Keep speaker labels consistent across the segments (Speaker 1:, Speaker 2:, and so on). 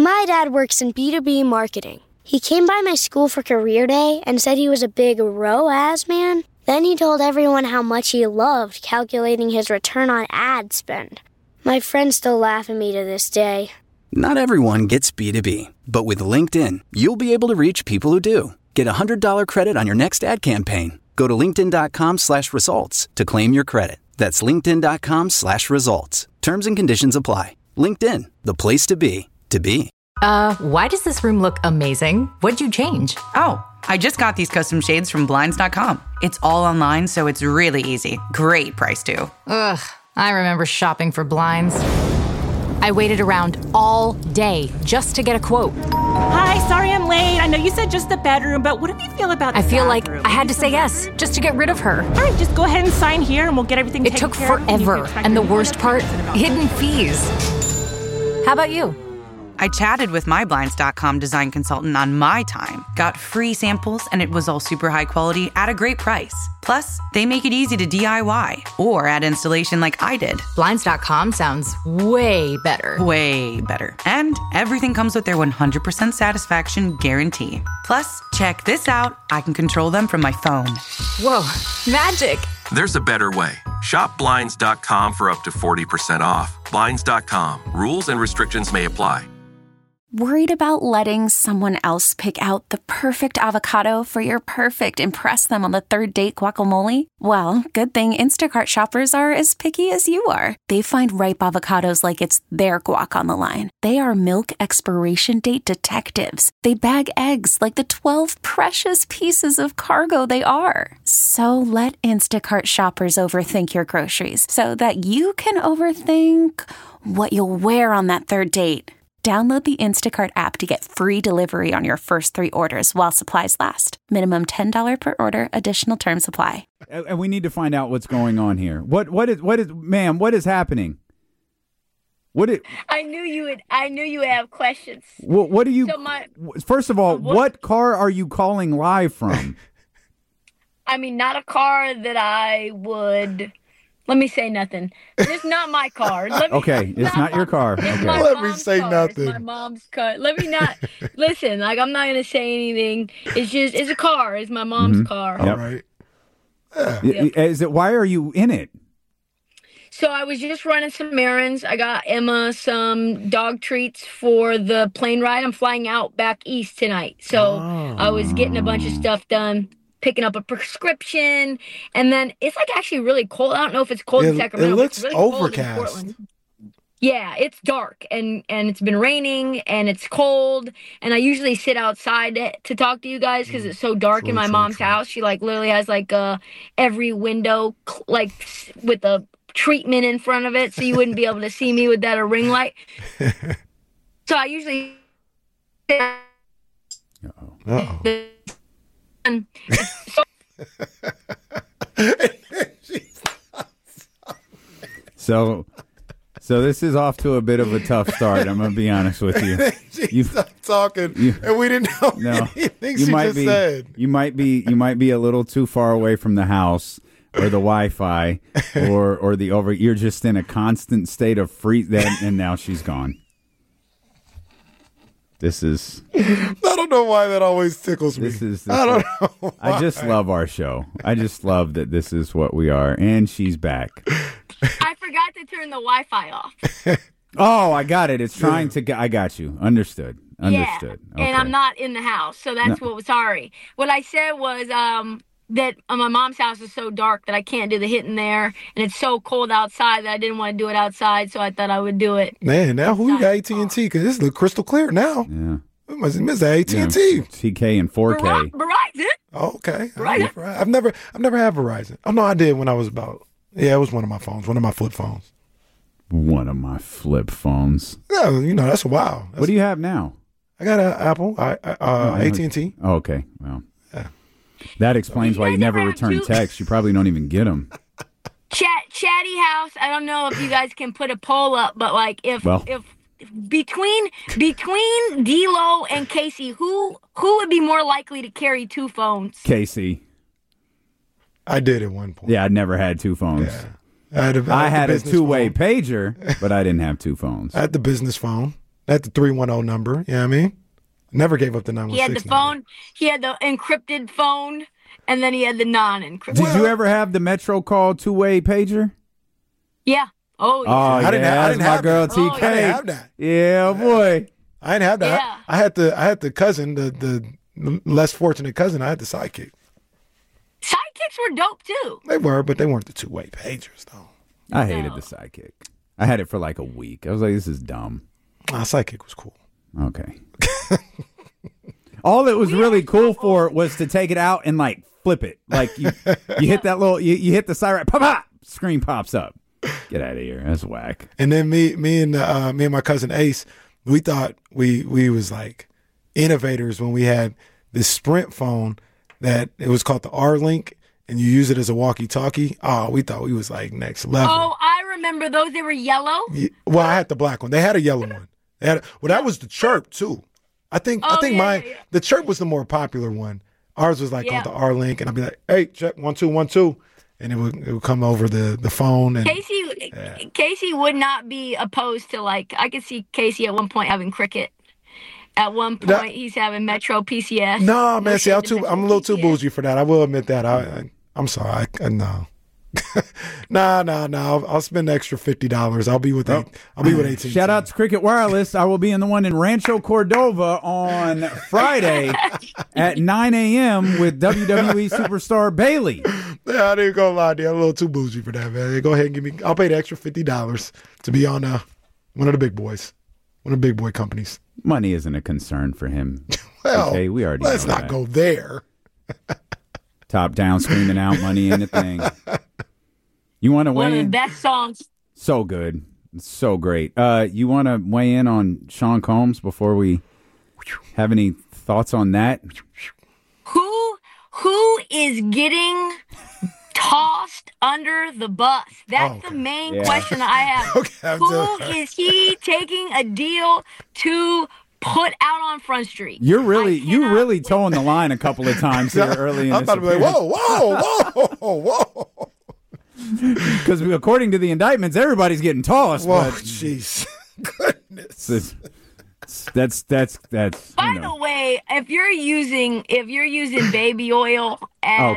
Speaker 1: My dad works in B2B marketing. He came by my school for career day and said he was a big ROAS man. Then he told everyone how much he loved calculating his return on ad spend. My friends still laugh at me to this day.
Speaker 2: Not everyone gets B2B, but with LinkedIn, you'll be able to reach people who do. Get a $100 credit on your next ad campaign. Go to linkedin.com/results to claim your credit. That's linkedin.com/results. Terms and conditions apply. LinkedIn, the place to be, to be.
Speaker 3: Why does this room look amazing? What'd you change?
Speaker 4: Oh, I just got these custom shades from Blinds.com. It's all online, so it's really easy. Great price, too.
Speaker 3: Ugh, I remember shopping for blinds. I waited around all day just to get a quote.
Speaker 5: Hi, sorry I'm late. I know you said just the bedroom, but what do you feel about the
Speaker 3: I feel
Speaker 5: bathroom?
Speaker 3: like I had to say yes just to get rid of her.
Speaker 5: All right, just go ahead and sign here and we'll get everything
Speaker 3: It
Speaker 5: taken
Speaker 3: took
Speaker 5: care of.
Speaker 3: forever, and the worst part, hidden fees. How about you?
Speaker 4: I chatted with my Blinds.com design consultant on my time, got free samples, and it was all super high quality at a great price. Plus, they make it easy to DIY or add installation like I did.
Speaker 3: Blinds.com sounds way better.
Speaker 4: Way better. And everything comes with their 100% satisfaction guarantee. Plus, check this out. I can control them from my phone.
Speaker 3: Whoa, magic.
Speaker 6: There's a better way. Shop Blinds.com for up to 40% off. Blinds.com. Rules and restrictions may apply.
Speaker 7: Worried about letting someone else pick out the perfect avocado for your perfect impress them on the third date guacamole? Well, good thing Instacart shoppers are as picky as you are. They find ripe avocados like it's their guac on the line. They are milk expiration date detectives. They bag eggs like the 12 precious pieces of cargo they are. So let Instacart shoppers overthink your groceries so that you can overthink what you'll wear on that third date. Download the Instacart app to get free delivery on your first 3 orders while supplies last. Minimum $10 per order. Additional terms apply.
Speaker 8: And we need to find out what's going on here. What is happening?
Speaker 9: I knew you would have questions.
Speaker 8: What do you? First of all, what car are you calling live from?
Speaker 9: I mean, not a car that I would. Let me say nothing. It's not my car.
Speaker 8: Okay, it's not your car. Okay.
Speaker 10: Let me say nothing.
Speaker 9: It's my mom's car. Let me not listen. Like, I'm not gonna say anything. It's a car. It's my mom's car.
Speaker 10: All right.
Speaker 8: Is it? Why are you in it?
Speaker 9: So I was just running some errands. I got Emma some dog treats for the plane ride. I'm flying out back east tonight. So I was getting a bunch of stuff done. Picking up a prescription, and then it's like actually really cold. I don't know if it's cold in Sacramento.
Speaker 10: It looks
Speaker 9: really
Speaker 10: overcast.
Speaker 9: Yeah, it's dark, and it's been raining, and it's cold, and I usually sit outside to talk to you guys because it's so dark in my mom's house. She like literally has like every window like with a treatment in front of it, so you wouldn't be able to see me with that ring light. So I usually.
Speaker 8: So this is off to a bit of a tough start. I'm gonna be honest with you.
Speaker 10: You stopped talking, and we didn't know anything she just said.
Speaker 8: You might be a little too far away from the house or the Wi-Fi or the over. You're just in a constant state of freeze. And now she's gone. This is.
Speaker 10: I don't know why that always tickles me. I don't know why.
Speaker 8: I just love our show. I just love that this is what we are, and she's back.
Speaker 9: I forgot to turn the Wi-Fi off.
Speaker 8: Oh, I got it. It's trying to. I got you. Understood.
Speaker 9: Yeah,
Speaker 8: Okay.
Speaker 9: and I'm not in the house, so that's what was sorry. What I said was that my mom's house is so dark that I can't do the hitting there, and it's so cold outside that I didn't want to do it outside, so I thought I would do it.
Speaker 10: Man, now who you got AT&T? Because this looks crystal clear now.
Speaker 8: Yeah.
Speaker 10: It must miss AT&T.
Speaker 8: TK and 4K.
Speaker 9: Verizon.
Speaker 10: Oh, okay.
Speaker 9: Verizon.
Speaker 10: I've never had Verizon. Oh no, I did when I was about. Yeah, it was one of my phones, one of my flip phones.
Speaker 8: One of my flip phones.
Speaker 10: Yeah, that's a wow.
Speaker 8: What do you have now?
Speaker 10: I got an Apple, AT&T.
Speaker 8: Oh, okay. Well, that explains why you never return texts. You probably don't even get them.
Speaker 9: Chatty House. I don't know if you guys can put a poll up, but like if between D-Lo and Casey, who would be more likely to carry 2 phones?
Speaker 8: Casey.
Speaker 10: I did at one point.
Speaker 8: Yeah, I never had 2 phones.
Speaker 10: Yeah. I had
Speaker 8: a two-way pager, but I didn't have 2 phones.
Speaker 10: I had the business phone. I had the 310 number. You know what I mean? Never gave up the 916
Speaker 9: He had the phone. He had the encrypted phone, and then he had the non-encrypted.
Speaker 8: Did you ever have the Metro Call two-way pager?
Speaker 9: Yeah. Oh, yeah.
Speaker 8: I didn't have my girl
Speaker 10: that.
Speaker 8: TK.
Speaker 10: I didn't have that.
Speaker 8: Yeah, boy.
Speaker 10: I didn't have that.
Speaker 9: Yeah.
Speaker 10: I had the cousin, the less fortunate cousin. I had the Sidekick.
Speaker 9: Sidekicks were dope too.
Speaker 10: They were, but they weren't the two-way pagers, though.
Speaker 8: I hated the Sidekick. I had it for like a week. I was like, this is dumb.
Speaker 10: Sidekick was cool.
Speaker 8: Okay. All it was really cool for was to take it out and like flip it. Like you hit that little, you hit the siren, pop, pop, screen pops up. Get out of here. That's whack.
Speaker 10: And then me and my cousin Ace, we thought we was like innovators when we had this Sprint phone that it was called the R-Link, and you use it as a walkie-talkie. Oh, we thought we was like next level.
Speaker 9: Oh, I remember those. They were yellow.
Speaker 10: Yeah, well, I had the black one. They had a yellow one. That was the Chirp too. I think mine. Yeah. The Chirp was the more popular one. Ours was like called the R-Link, and I'd be like, "Hey, check 1 2 1 2," and it would come over the phone. And
Speaker 9: Casey would not be opposed to like. I could see Casey at one point having Cricket. At one point, he's having Metro PCS.
Speaker 10: No, man. See, I'm a little too bougie for that. I will admit that. I'm sorry. No. No. I'll spend the extra $50. I'll be with AT&T.
Speaker 8: Shout out to Cricket Wireless. I will be in the one in Rancho Cordova on Friday at 9 a.m. with WWE superstar Bayley.
Speaker 10: Yeah, I didn't go lie to you. I'm a little too bougie for that, man. Go ahead and give me. I'll pay the extra $50 to be on one of the big boys, one of the big boy companies.
Speaker 8: Money isn't a concern for him.
Speaker 10: Well,
Speaker 8: okay, we already
Speaker 10: let's
Speaker 8: know
Speaker 10: not go there.
Speaker 8: Top down, screaming out, money in the thing. You want to weigh in?
Speaker 9: One of the best songs.
Speaker 8: So good. It's so great. You want to weigh in on Sean Combs before we have any thoughts on that?
Speaker 9: Who is getting tossed under the bus? That's the main question I have. Who is he taking a deal to put out on Front Street?
Speaker 8: You really towing the line a couple of times here early in this.
Speaker 10: I'm about to be like, whoa.
Speaker 8: Because according to the indictments, everybody's getting tossed.
Speaker 10: Whoa, jeez, goodness.
Speaker 8: That's.
Speaker 9: By the way, if you're using baby oil as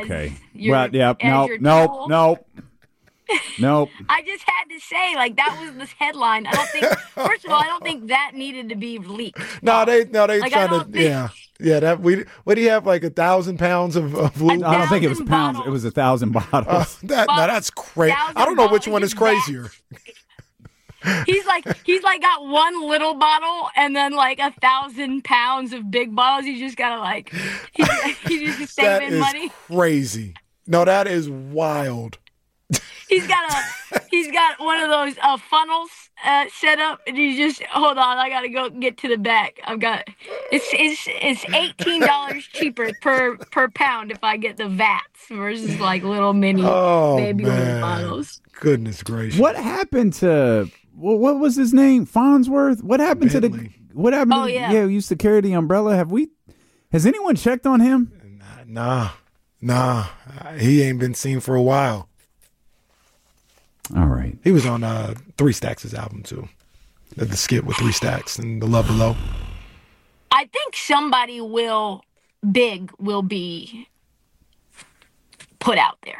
Speaker 9: Nope. I just had to say, like, that was this headline. First of all, I don't think that needed to be leaked.
Speaker 10: No, they like, trying to, that what do you have, like 1,000 pounds of lube?
Speaker 8: I don't think it was pounds. It was 1,000 bottles.
Speaker 10: That's crazy. I don't know which one is crazier.
Speaker 9: He's like got one little bottle and then like 1,000 pounds of big bottles. He's just gotta like he's just saving money.
Speaker 10: Crazy. No, that is wild.
Speaker 9: He's got one of those funnels set up, and you just hold on. I gotta go get to the back. It's $18 cheaper per pound if I get the vats versus like little mini baby oil bottles.
Speaker 10: Goodness gracious!
Speaker 8: What happened to what was his name? Farnsworth. What happened
Speaker 10: Bentley.
Speaker 8: to the? What happened? Who used to carry the umbrella. Has anyone checked on him?
Speaker 10: Nah. He ain't been seen for a while.
Speaker 8: All right.
Speaker 10: He was on 3 Stacks' album too. The skit with 3 Stacks and The Love Below.
Speaker 9: I think somebody will be put out there.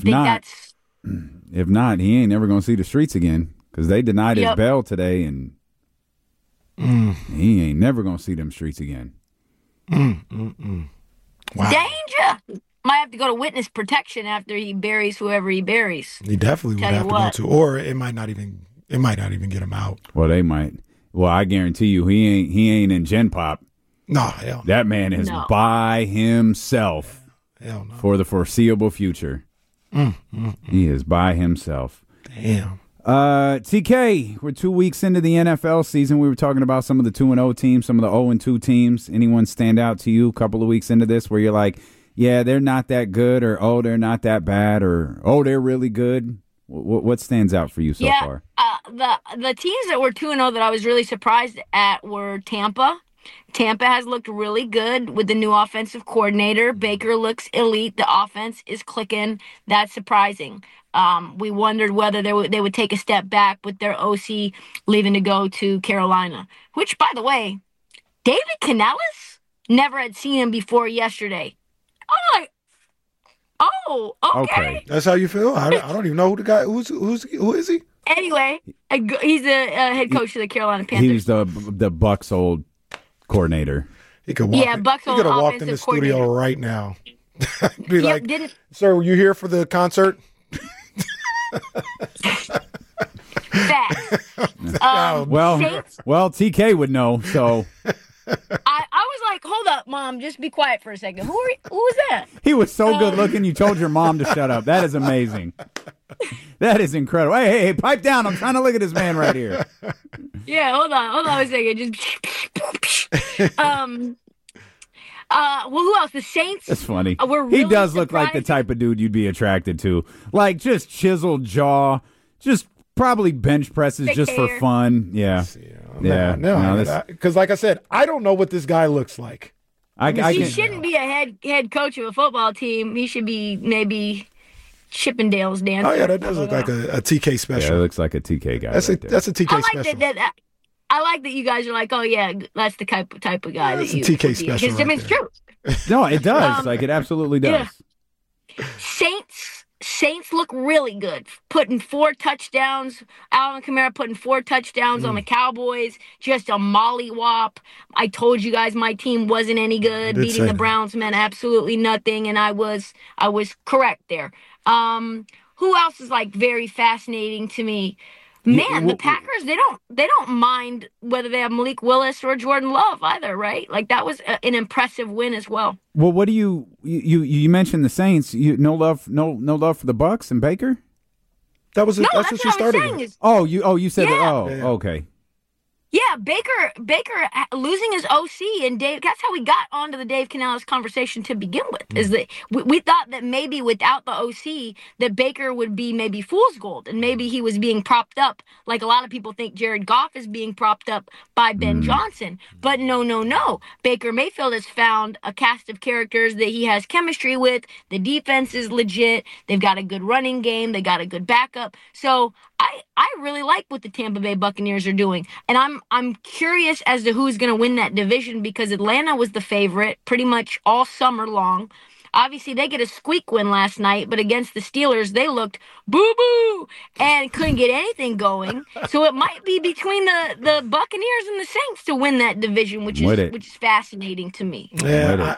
Speaker 8: If not, he ain't never gonna see the streets again because they denied his bail today, and he ain't never gonna see them streets again.
Speaker 10: Wow.
Speaker 9: Danger. Might have to go to witness protection after he buries whoever he buries.
Speaker 10: He definitely would have to go to, or it might not even get him out.
Speaker 8: Well, they might. Well, I guarantee you, he ain't in Gen Pop.
Speaker 10: No, hell no.
Speaker 8: That man is by himself for the foreseeable future. He is by himself.
Speaker 10: Damn.
Speaker 8: TK, we're 2 weeks into the NFL season. We were talking about some of the 2-0 teams, some of the 0-2 teams. Anyone stand out to you a couple of weeks into this where you're like, yeah, they're not that good, or oh, they're not that bad, or oh, they're really good? What stands out for you so far?
Speaker 9: The teams that were 2-0 that I was really surprised at were Tampa. Tampa has looked really good with the new offensive coordinator. Baker looks elite. The offense is clicking. That's surprising. We wondered whether they would take a step back with their OC leaving to go to Carolina, which, by the way, David Canellis, never had seen him before yesterday. I'm like, oh, okay.
Speaker 10: That's how you feel? I don't even know who the guy, who is he?
Speaker 9: Anyway, he's the head coach of the Carolina Panthers.
Speaker 8: He's the Bucs' old coordinator.
Speaker 10: He could walk.
Speaker 9: Bucs'
Speaker 10: he
Speaker 9: old
Speaker 10: could have walked in the studio right now. Be like, sir, were you here for the concert?
Speaker 9: Facts.
Speaker 8: Well, TK would know. So
Speaker 9: I was like, hold up, Mom, just be quiet for a second. Who was that?
Speaker 8: He was so good looking. You told your mom to shut up. That is amazing. That is incredible. Hey, pipe down. I'm trying to look at this man right here.
Speaker 9: Yeah, hold on a second. Just well, who else? The Saints.
Speaker 8: That's funny.
Speaker 9: Really
Speaker 8: he does look like the type of dude you'd be attracted to. Like, just chiseled jaw, just probably bench presses just for fun. Yeah.
Speaker 10: No, because like I said, I don't know what this guy looks like.
Speaker 9: He shouldn't be a head coach of a football team. He should be maybe Chippendales dancer.
Speaker 10: Oh, yeah, that does look like a TK special.
Speaker 8: Yeah, it looks like a TK guy.
Speaker 10: That's a TK special.
Speaker 9: I like that you guys are like, oh, yeah, that's the type of guy that you...
Speaker 10: That's a TK special
Speaker 9: right it's true.
Speaker 8: No, it does. It absolutely does.
Speaker 9: Yeah. Saints look really good. Putting 4 touchdowns. Alvin Kamara putting 4 touchdowns on the Cowboys. Just a mollywop. I told you guys my team wasn't any good. Beating the Browns meant absolutely nothing, and I was correct there. Who else is very fascinating to me? Man, the Packers, they don't mind whether they have Malik Willis or Jordan Love either, right? That was an impressive win as well.
Speaker 8: Well, what do you mentioned the Saints? No love for the Bucs and Baker?
Speaker 10: That's what you started with.
Speaker 8: You said that. Okay.
Speaker 9: Yeah, Baker losing his OC and Dave. That's how we got onto the Dave Canellis conversation to begin with. Is that we thought that maybe without the OC that Baker would be maybe fool's gold, and maybe he was being propped up like a lot of people think Jared Goff is being propped up by Ben Johnson. But no. Baker Mayfield has found a cast of characters that he has chemistry with. The defense is legit. They've got a good running game. They got a good backup. So I really like what the Tampa Bay Buccaneers are doing. And I'm curious as to who's going to win that division because Atlanta was the favorite pretty much all summer long. Obviously, they get a squeak win last night, but against the Steelers, they looked boo-boo and couldn't get anything going. So it might be between the Buccaneers and the Saints to win that division, which is fascinating to me.
Speaker 10: Yeah,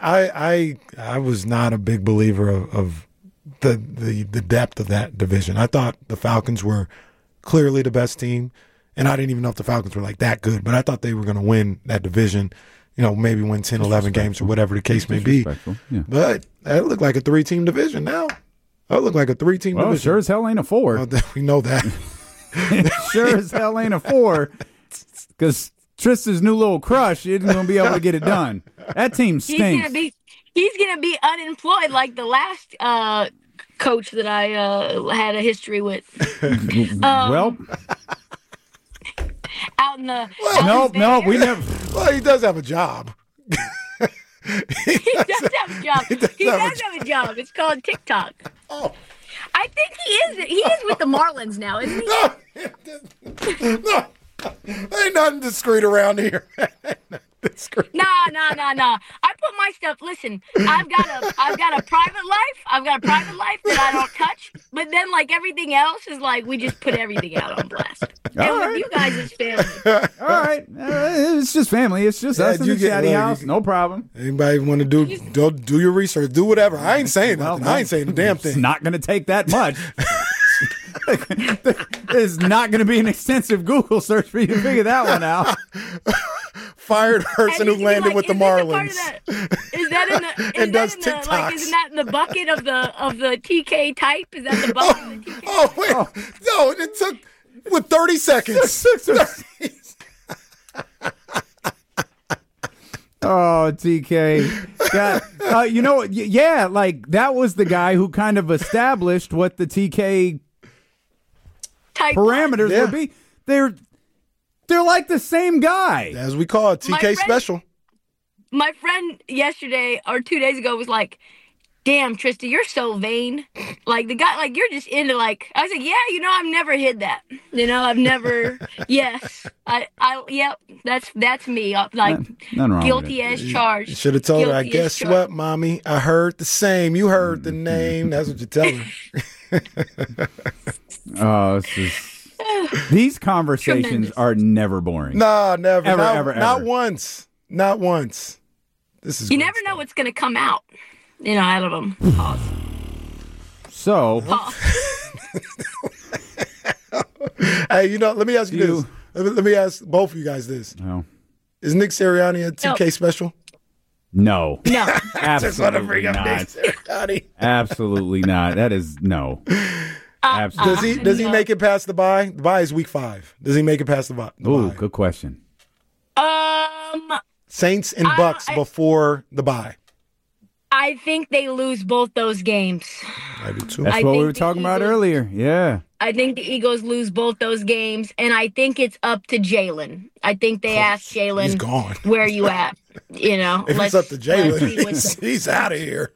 Speaker 10: I was not a big believer of the depth of that division. I thought the Falcons were clearly the best team, and I didn't even know if the Falcons were that good, but I thought they were going to win that division, maybe win 10, 11 games or whatever the case may be.
Speaker 8: Yeah.
Speaker 10: But it looked like a 3-team division now. It looked like a 3-team division.
Speaker 8: Sure as hell ain't a 4.
Speaker 10: Well, we know that.
Speaker 8: Sure as hell ain't a 4 because Tristan's new little crush isn't going to be able to get it done. That team stinks.
Speaker 9: He's going to be unemployed like the last coach that I had a history with.
Speaker 8: Well,
Speaker 9: out in the
Speaker 8: no, we never.
Speaker 10: Well, he does have a job.
Speaker 9: He does have a job. He does have a job. It's called TikTok.
Speaker 10: Oh,
Speaker 9: I think he is. He is with the Marlins now, isn't he?
Speaker 10: No, ain't nothing discreet around here.
Speaker 9: Nah. I put my stuff. Listen, I've got a private life. I've got a private life that I don't touch. But then, everything else is we just put everything out on blast. With you guys, it's family.
Speaker 8: All right, it's just family. It's just us in the chatty house. No problem.
Speaker 10: Anybody want to do your research? Do whatever. I ain't saying nothing. I ain't saying a damn thing.
Speaker 8: It's not going to take that much. There's not going to be an extensive Google search for you to figure that one out.
Speaker 10: Fired person who landed with the Marlins.
Speaker 9: Is that in the?
Speaker 10: And does TikToks.
Speaker 9: Isn't that in the bucket of the TK type? Is that the bucket of the TK?
Speaker 10: Oh wait, no! It took 30 seconds.
Speaker 8: Oh, TK. That was the guy who kind of established what the TK
Speaker 9: type
Speaker 8: parameters would be. They're like the same guy.
Speaker 10: As we call it, TK special.
Speaker 9: my friend yesterday or 2 days ago was like, damn, Trista, you're so vain. Like, the guy, like, you're just into, like, I was like, yeah, I've never hid that. I've never, yes. Yep, that's me. Like, guilty as charged.
Speaker 10: You should have told her, I guess
Speaker 9: charged.
Speaker 10: what, Mommy? I heard the same. You heard the name. That's what you tell her.
Speaker 8: Oh, these conversations are never boring.
Speaker 10: No, never.
Speaker 8: Ever.
Speaker 10: Not once. Not once. This is.
Speaker 9: You never know what's going to come out. Out of them. Pause.
Speaker 8: So,
Speaker 10: hey, let me ask you this. Let me ask both of you guys this.
Speaker 8: No.
Speaker 10: Is Nick Sirianni a 2K special?
Speaker 8: No.
Speaker 9: No.
Speaker 10: Just want to bring
Speaker 8: Absolutely
Speaker 10: up Nick
Speaker 8: not.
Speaker 10: Sirianni.
Speaker 8: Absolutely not. That is no. Absolutely.
Speaker 10: Does he make it past the bye? The bye is week 5. Does he make it past the bye?
Speaker 8: Ooh, good question.
Speaker 10: Saints and Bucks before the bye.
Speaker 9: I think they lose both those games.
Speaker 10: I do too.
Speaker 8: That's what we were talking about earlier. Yeah.
Speaker 9: I think the Eagles lose both those games, and I think it's up to Jalen. I think they asked Jalen,
Speaker 10: he's gone.
Speaker 9: Where are you at?
Speaker 10: If it's up to Jalen, he's out of here.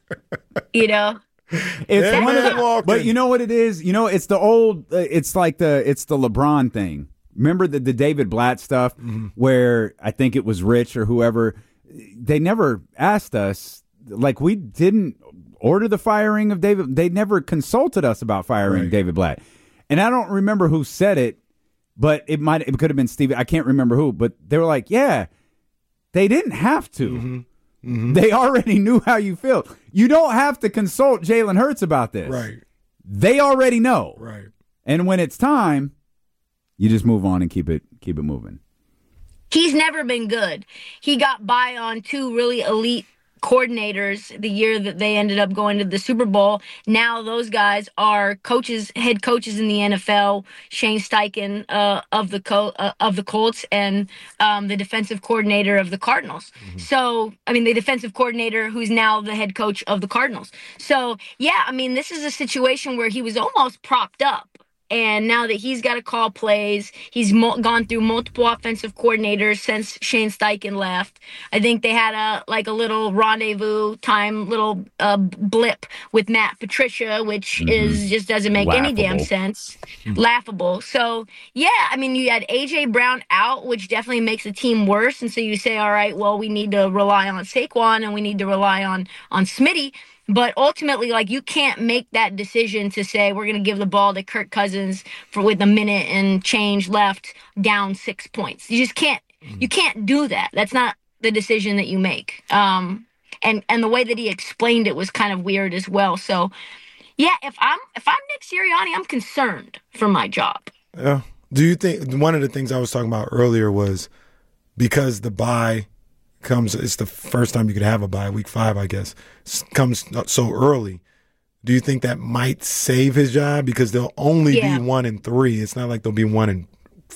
Speaker 8: It's one of the, but you know what it is? It's the old, it's like it's the LeBron thing. Remember the David Blatt stuff where I think it was Rich or whoever, they never asked us, like we didn't order the firing of David. They never consulted us about firing David Blatt. And I don't remember who said it, but it could have been Steve. I can't remember who, but they were like, yeah, they didn't have to. They already knew how you feel. You don't have to consult Jalen Hurts about this.
Speaker 10: Right.
Speaker 8: They already know.
Speaker 10: Right.
Speaker 8: And when it's time, you just move on and keep it moving.
Speaker 9: He's never been good. He got by on 2 really elite coordinators the year that they ended up going to the Super Bowl. Now those guys are head coaches in the NFL. Shane Steichen of the Colts and the defensive coordinator of the Cardinals. So, the defensive coordinator who's now the head coach of the Cardinals. So, yeah, this is a situation where he was almost propped up. And now that he's got to call plays, he's gone through multiple offensive coordinators since Shane Steichen left. I think they had a little rendezvous time, little blip with Matt Patricia, which is just doesn't make any damn sense. Laughable. So, yeah, you had A.J. Brown out, which definitely makes the team worse. And so you say, all right, well, we need to rely on Saquon and we need to rely on Smitty. But ultimately, you can't make that decision to say we're going to give the ball to Kirk Cousins with a minute and change left, down 6 points. You just can't. You can't do that. That's not the decision that you make. And the way that he explained it was kind of weird as well. So, yeah, if I'm Nick Sirianni, I'm concerned for my job.
Speaker 10: Yeah. Do you think one of the things I was talking about earlier was because the bye it's the first time you could have a bye, week 5, I guess, comes so early. Do you think that might save his job? Because they'll only be 1-3. It's not like they'll be 1-5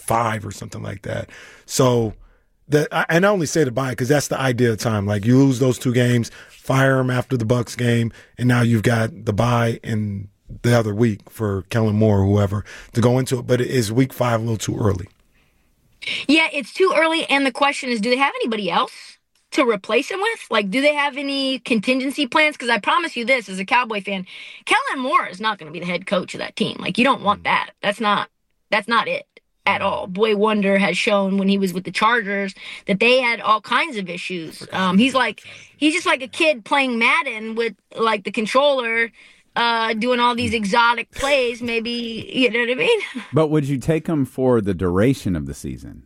Speaker 10: or something like that. So, and I only say the bye because that's the ideal time. You lose those 2 games, fire him after the Bucks game, and now you've got the bye in the other week for Kellen Moore or whoever to go into it. But is week 5 a little too early?
Speaker 9: Yeah, it's too early. And the question is, do they have anybody else to replace him with? Do they have any contingency plans? Because I promise you this, as a Cowboy fan, Kellen Moore is not going to be the head coach of that team. You don't want that. That's not it at all. Boy Wonder has shown when he was with the Chargers that they had all kinds of issues. He's just like a kid playing Madden with the controller, doing all these exotic plays. Maybe, you know what I mean?
Speaker 8: But would you take him for the duration of the season?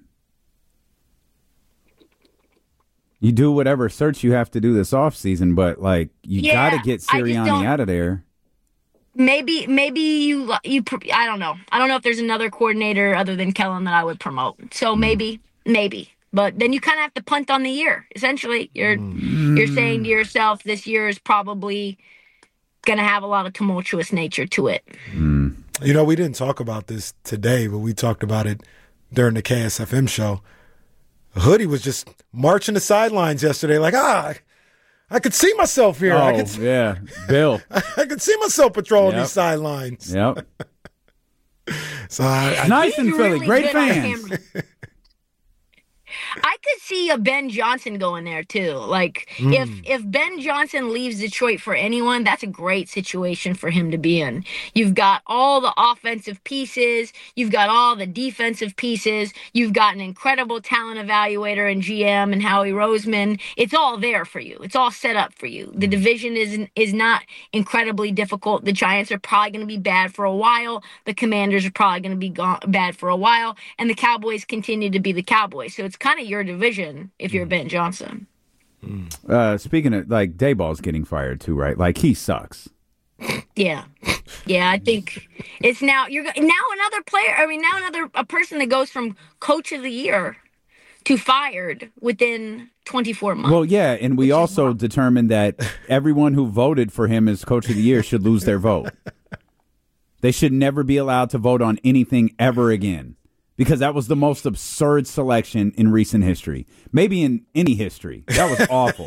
Speaker 8: You do whatever search you have to do this offseason, but you got to get Sirianni out of there.
Speaker 9: Maybe you. I don't know. I don't know if there's another coordinator other than Kellen that I would promote. So maybe. But then you kind of have to punt on the year. Essentially, you're saying to yourself, this year is probably going to have a lot of tumultuous nature to it.
Speaker 10: We didn't talk about this today, but we talked about it during the KSFM show. Hoodie was just marching the sidelines yesterday I could see myself here.
Speaker 8: Yeah, Bill.
Speaker 10: I could see myself patrolling these sidelines.
Speaker 8: Yep.
Speaker 10: So I
Speaker 8: nice in Philly.
Speaker 9: Really
Speaker 8: great fans.
Speaker 9: I could see a Ben Johnson going there too. Like if Ben Johnson leaves Detroit for anyone, that's a great situation for him to be in. You've got all the offensive pieces, you've got all the defensive pieces, you've got an incredible talent evaluator and GM and Howie Roseman. It's all there for you. It's all set up for you. The division is not incredibly difficult. The Giants are probably going to be bad for a while. The Commanders are probably going to be bad for a while, and the Cowboys continue to be the Cowboys. So it's kind of your division if you're Ben Johnson.
Speaker 8: Speaking of, like, Dayball's getting fired too, right? Like, he sucks.
Speaker 9: Yeah. I think it's now another player. I mean, now a person that goes from coach of the year to fired within 24 months.
Speaker 8: Well, yeah, and we also determined that everyone who voted for him as coach of the year should lose their vote. They should never be allowed to vote on anything ever again, because that was the most absurd selection in recent history. Maybe in any history. That was awful.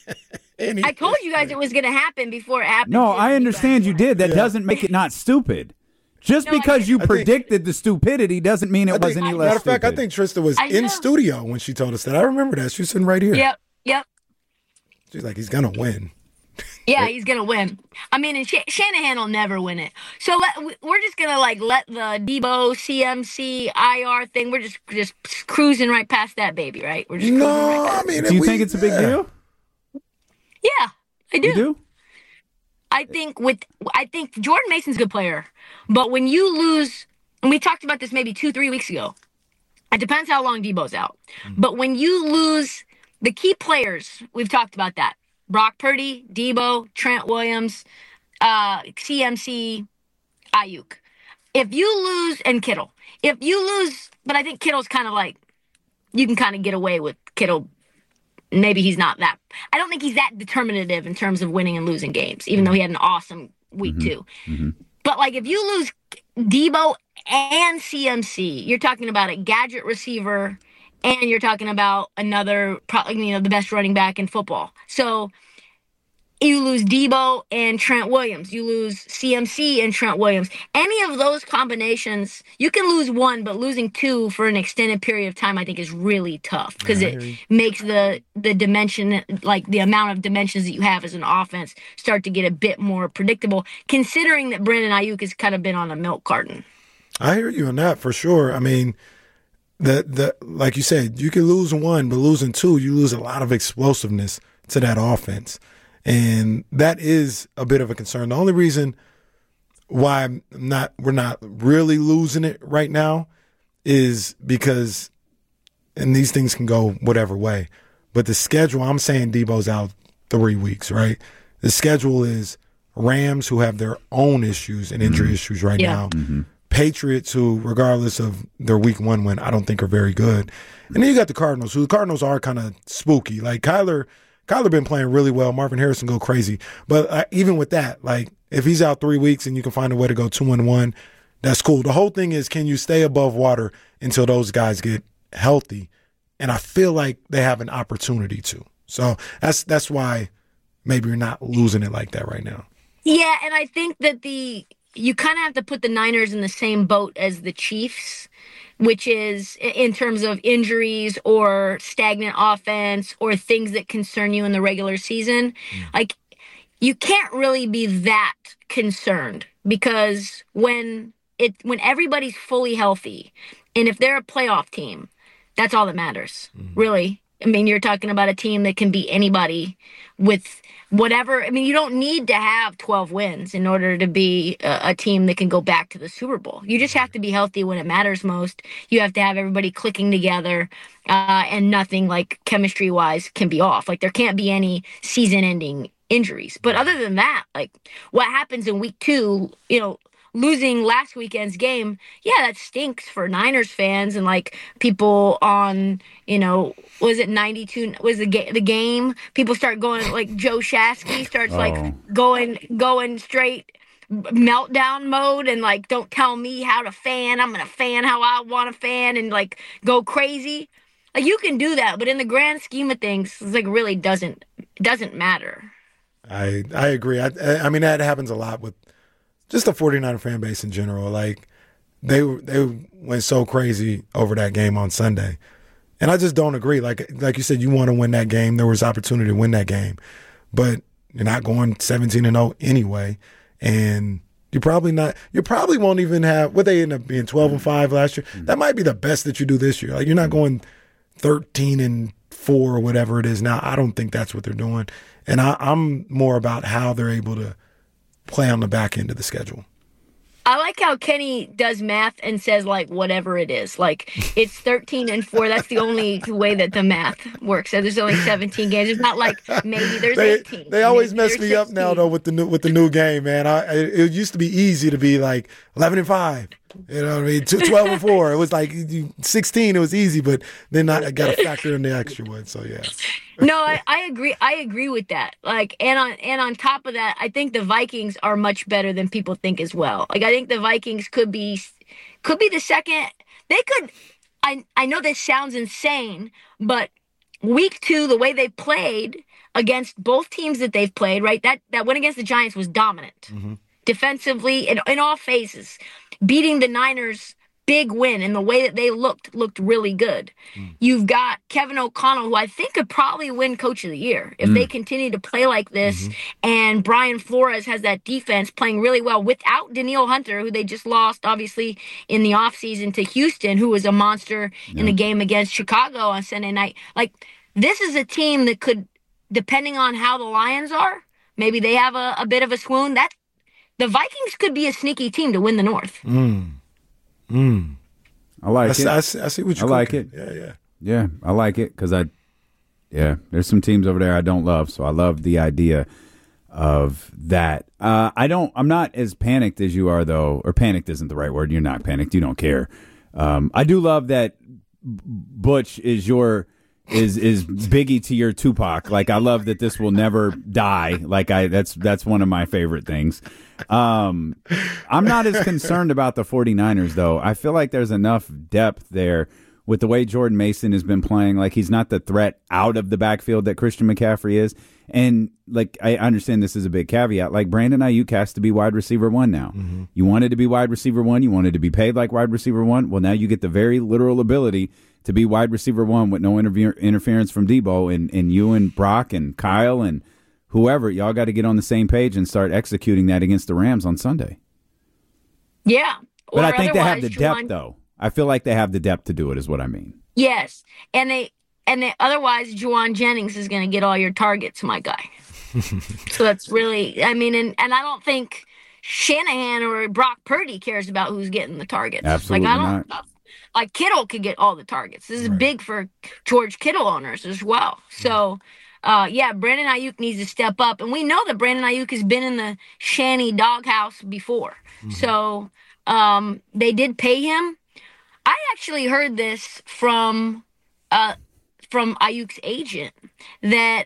Speaker 9: I told you guys it was going to happen before it happened.
Speaker 8: No, I understand you did. That doesn't make it not stupid. Just because you predicted the stupidity doesn't mean it was any less stupid.
Speaker 10: Matter of fact, I think Trista was in studio when she told us that. I remember that. She was sitting right here.
Speaker 9: Yep.
Speaker 10: She's like, he's going to win.
Speaker 9: Yeah, he's going to win. I mean, and Shanahan will never win it. So we're just going to, like, let the Debo, CMC, IR thing, we're just cruising right past that baby, right? We're just cruising right past it.
Speaker 8: Do you think it's a big deal?
Speaker 9: Yeah, I do.
Speaker 8: You do?
Speaker 9: I think Jordan Mason's a good player, but when you lose, and we talked about this maybe 2-3 weeks ago, it depends how long Debo's out. But when you lose the key players, we've talked about that. Brock Purdy, Debo, Trent Williams, CMC, Ayuk. If you lose, and Kittle. If you lose, but I think Kittle's kind of like, you can kind of get away with Kittle. Maybe he's not that. I don't think he's that determinative in terms of winning and losing games, even though he had an awesome week too. But like if you lose Debo and CMC, you're talking about a gadget receiver, and you're talking about another, the best running back in football. So you lose Debo and Trent Williams. You lose CMC and Trent Williams. Any of those combinations, you can lose one, but losing two for an extended period of time, I think, is really tough because it makes the dimension, like the amount of dimensions that you have as an offense, start to get a bit more predictable, considering that Brandon Ayuk has kind of been on a milk carton.
Speaker 10: I hear you on that for sure. I mean, the like you said, you can lose one, but losing two, you lose a lot of explosiveness to that offense. And that is a bit of a concern. The only reason why we're not really losing it right now is because, and these things can go whatever way, but the schedule, I'm saying Debo's out 3 weeks, right? The schedule is Rams, who have their own issues and injury issues right now. Patriots, who, regardless of their week one win, I don't think are very good. And then you got the Cardinals, who the Cardinals are kind of spooky. Like Kyler been playing really well. Marvin Harrison go crazy. But even with that, like if he's out 3 weeks and you can find a way to go 2-1, that's cool. The whole thing is, can you stay above water until those guys get healthy? And I feel like they have an opportunity to. So that's why maybe you're not losing it like that right now.
Speaker 9: Yeah, and I think that you kind of have to put the Niners in the same boat as the Chiefs, which is in terms of injuries or stagnant offense or things that concern you in the regular season. Like, you can't really be that concerned because when everybody's fully healthy, and if they're a playoff team, that's all that matters, really. I mean, you're talking about a team that can beat anybody with whatever. I mean, you don't need to have 12 wins in order to be a team that can go back to the Super Bowl. You just have to be healthy when it matters most. You have to have everybody clicking together, and nothing, like, chemistry-wise can be off. Like, there can't be any season-ending injuries. But other than that, like, what happens in week 2, losing last weekend's game, yeah, that stinks for Niners fans and like people on, was it 92? Was the game? People start going like Joe Shasky starts like going straight meltdown mode and like, don't tell me how to fan. I'm gonna fan how I want to fan and like go crazy. Like, you can do that, but in the grand scheme of things, it's like really doesn't matter.
Speaker 10: I agree. I mean, that happens a lot with just the 49er fan base in general. Like, they went so crazy over that game on Sunday. And I just don't agree. Like you said, you want to win that game. There was opportunity to win that game. But you're not going 17-0 anyway. And you probably won't even have, what they end up being, 12-5 last year. That might be the best that you do this year. Like, you're not going 13-4 or whatever it is now. I don't think that's what they're doing. And I'm more about how they're able to play on the back end of the schedule.
Speaker 9: I like how Kenny does math and says, like, whatever it is. Like, it's 13-4. That's the only way that the math works. So there's only 17 games. It's not like maybe there's 18.
Speaker 10: They always mess me up now, though, with the new game, man. It used to be easy to be like 11-5. You know what I mean? 12-4. It was like 16. It was easy, but then I got to factor in the extra one. So yeah.
Speaker 9: No, I agree. I agree with that. Like, and on top of that, I think the Vikings are much better than people think as well. Like, I think the Vikings could be the second. They could. I know this sounds insane, but week 2, the way they played against both teams that they've played, right? That win against the Giants was dominant. Mm-hmm. Defensively, in all phases, beating the Niners, big win, and the way that they looked really good. You've got Kevin O'Connell, who I think could probably win Coach of the Year if they continue to play like this, and Brian Flores has that defense playing really well without Danielle Hunter, who they just lost, obviously, in the offseason to Houston, who was a monster in the game against Chicago on Sunday night. Like, this is a team that could, depending on how the Lions are, maybe they have a bit of a swoon, the Vikings could be a sneaky team to win the North.
Speaker 8: I like it.
Speaker 10: I see what you're
Speaker 8: like
Speaker 10: cooking.
Speaker 8: it. Yeah, I like it because there's some teams over there I don't love, so I love the idea of that. I'm not as panicked as you are, though, or panicked isn't the right word. You're not panicked. You don't care. I do love that Butch is is Biggie to your Tupac. Like, I love that this will never die. Like, that's one of my favorite things. I'm not as concerned about the 49ers, though. I feel like there's enough depth there with the way Jordan Mason has been playing. Like, he's not the threat out of the backfield that Christian McCaffrey is. And, like, I understand this is a big caveat. Like, Brandon Ayuk has to be wide receiver 1 now. Mm-hmm. You wanted to be wide receiver 1. You wanted to be paid like wide receiver 1. Well, now you get the very literal ability to be wide receiver 1 with no interference from Debo. And you and Brock and Kyle and whoever, y'all got to get on the same page and start executing that against the Rams on Sunday.
Speaker 9: Yeah.
Speaker 8: But I think they have the depth, though. I feel like they have the depth to do it, is what I mean.
Speaker 9: Yes. And they otherwise, Juwan Jennings is going to get all your targets, my guy. So that's really, I mean, and I don't think Shanahan or Brock Purdy cares about who's getting the targets.
Speaker 8: Absolutely not.
Speaker 9: Like, Kittle could get all the targets. This is big for George Kittle owners as well. So, Brandon Ayuk needs to step up. And we know that Brandon Ayuk has been in the Shanny doghouse before. Mm-hmm. So they did pay him. I actually heard this from Ayuk's agent that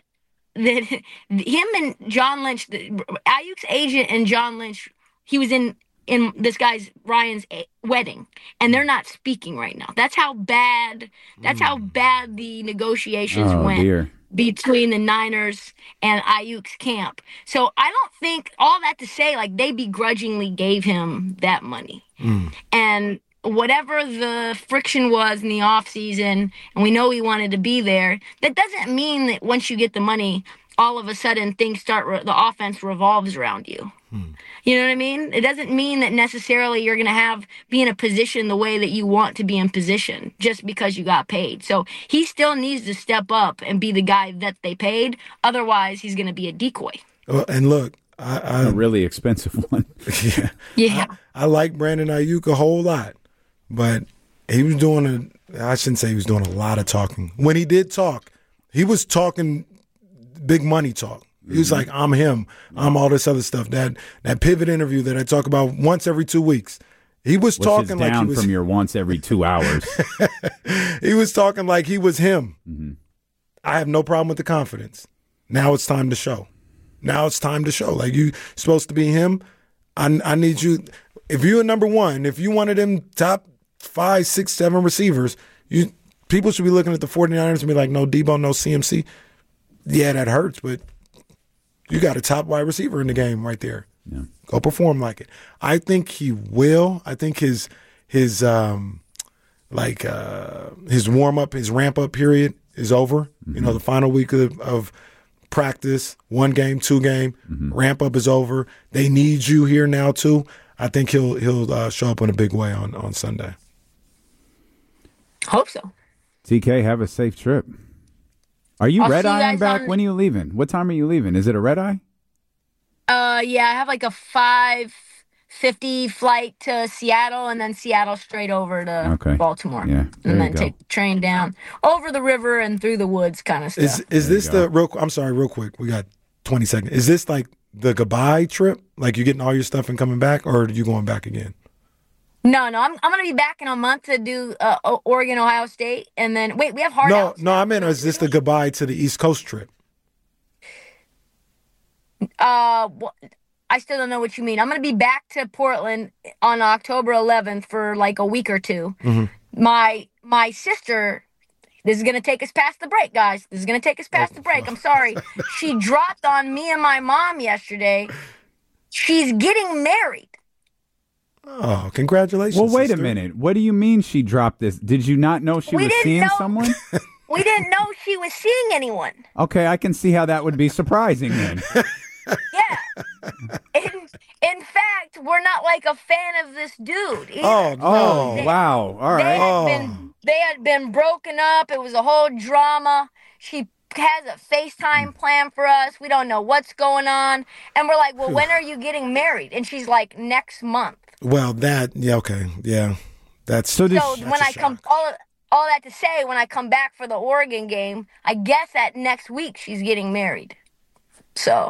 Speaker 9: him and John Lynch, Ayuk's agent and John Lynch, he was in this guy's Ryan's wedding, and they're not speaking right now. That's how bad the negotiations went between the Niners and Ayuk's camp. So I don't think, all that to say, like, they begrudgingly gave him that money. And whatever the friction was in the offseason, and we know he wanted to be there, that doesn't mean that once you get the money, all of a sudden things the offense revolves around you. You know what I mean? It doesn't mean that necessarily you're going to be in a position the way that you want to be in position just because you got paid. So he still needs to step up and be the guy that they paid. Otherwise, he's going to be a decoy.
Speaker 10: And look,
Speaker 8: a really expensive one.
Speaker 9: Yeah.
Speaker 10: I like Brandon Ayuk a whole lot, but he was I shouldn't say he was doing a lot of talking. When he did talk, he was talking big money talk. He was like, I'm him. I'm all this other stuff. That pivot interview that I talk about once every 2 weeks. He was talking like he was
Speaker 8: from your once every 2 hours.
Speaker 10: He was talking like he was him.
Speaker 8: Mm-hmm.
Speaker 10: I have no problem with the confidence. Now it's time to show. Like, you supposed to be him. I need you. If you're number 1, if you wanted them top 5, 6, 7 receivers, people should be looking at the 49ers and be like, no Debo, no CMC. Yeah, that hurts, but you got a top wide receiver in the game right there.
Speaker 8: Yeah.
Speaker 10: Go perform like it. I think he will. I think his like his warm up, his ramp up period is over. You know, the final week of practice, 1 game, 2 game, ramp up is over. They need you here now too. I think he'll show up in a big way on Sunday.
Speaker 9: Hope so.
Speaker 8: TK, have a safe trip. Are you
Speaker 9: I'll
Speaker 8: red
Speaker 9: see you
Speaker 8: eyeing
Speaker 9: guys
Speaker 8: back?
Speaker 9: on-
Speaker 8: When are you leaving? What time are you leaving? Is it a red eye?
Speaker 9: Yeah, I have like a 5:50 flight to Seattle, and then Seattle straight over to Baltimore.
Speaker 8: Yeah, there
Speaker 9: and
Speaker 8: you
Speaker 9: then
Speaker 8: go.
Speaker 9: take the train down over the river and through the woods, kind of stuff.
Speaker 10: Is this the real? I'm sorry, real quick. We got 20 seconds. Is this like the goodbye trip? Like you getting all your stuff and coming back, or are you going back again?
Speaker 9: No, I'm gonna be back in a month to do Oregon, Ohio State, and then we have hard outs.
Speaker 10: No, I meant is this the goodbye to the East Coast trip?
Speaker 9: I still don't know what you mean. I'm gonna be back to Portland on October 11th for like a week or two. My sister. This is going to take us past the break, guys. This is going to take us past the break. I'm sorry. She dropped on me and my mom yesterday. She's getting married.
Speaker 10: Oh, congratulations.
Speaker 8: Well, wait
Speaker 10: sister.
Speaker 8: a minute. What do you mean she dropped this? Did you not know she was seeing someone?
Speaker 9: We didn't know she was seeing anyone.
Speaker 8: Okay, I can see how that would be surprising then.
Speaker 9: Yeah. In fact, we're not like a fan of this dude either.
Speaker 8: Oh, wow. All right.
Speaker 9: They had been broken up. It was a whole drama. She has a FaceTime plan for us. We don't know what's going on. And we're like, well, when are you getting married? And she's like, next month.
Speaker 10: Well, okay. Yeah. That's
Speaker 8: so
Speaker 9: when I come, all that to say, when I come back for the Oregon game, I guess that next week she's getting married. So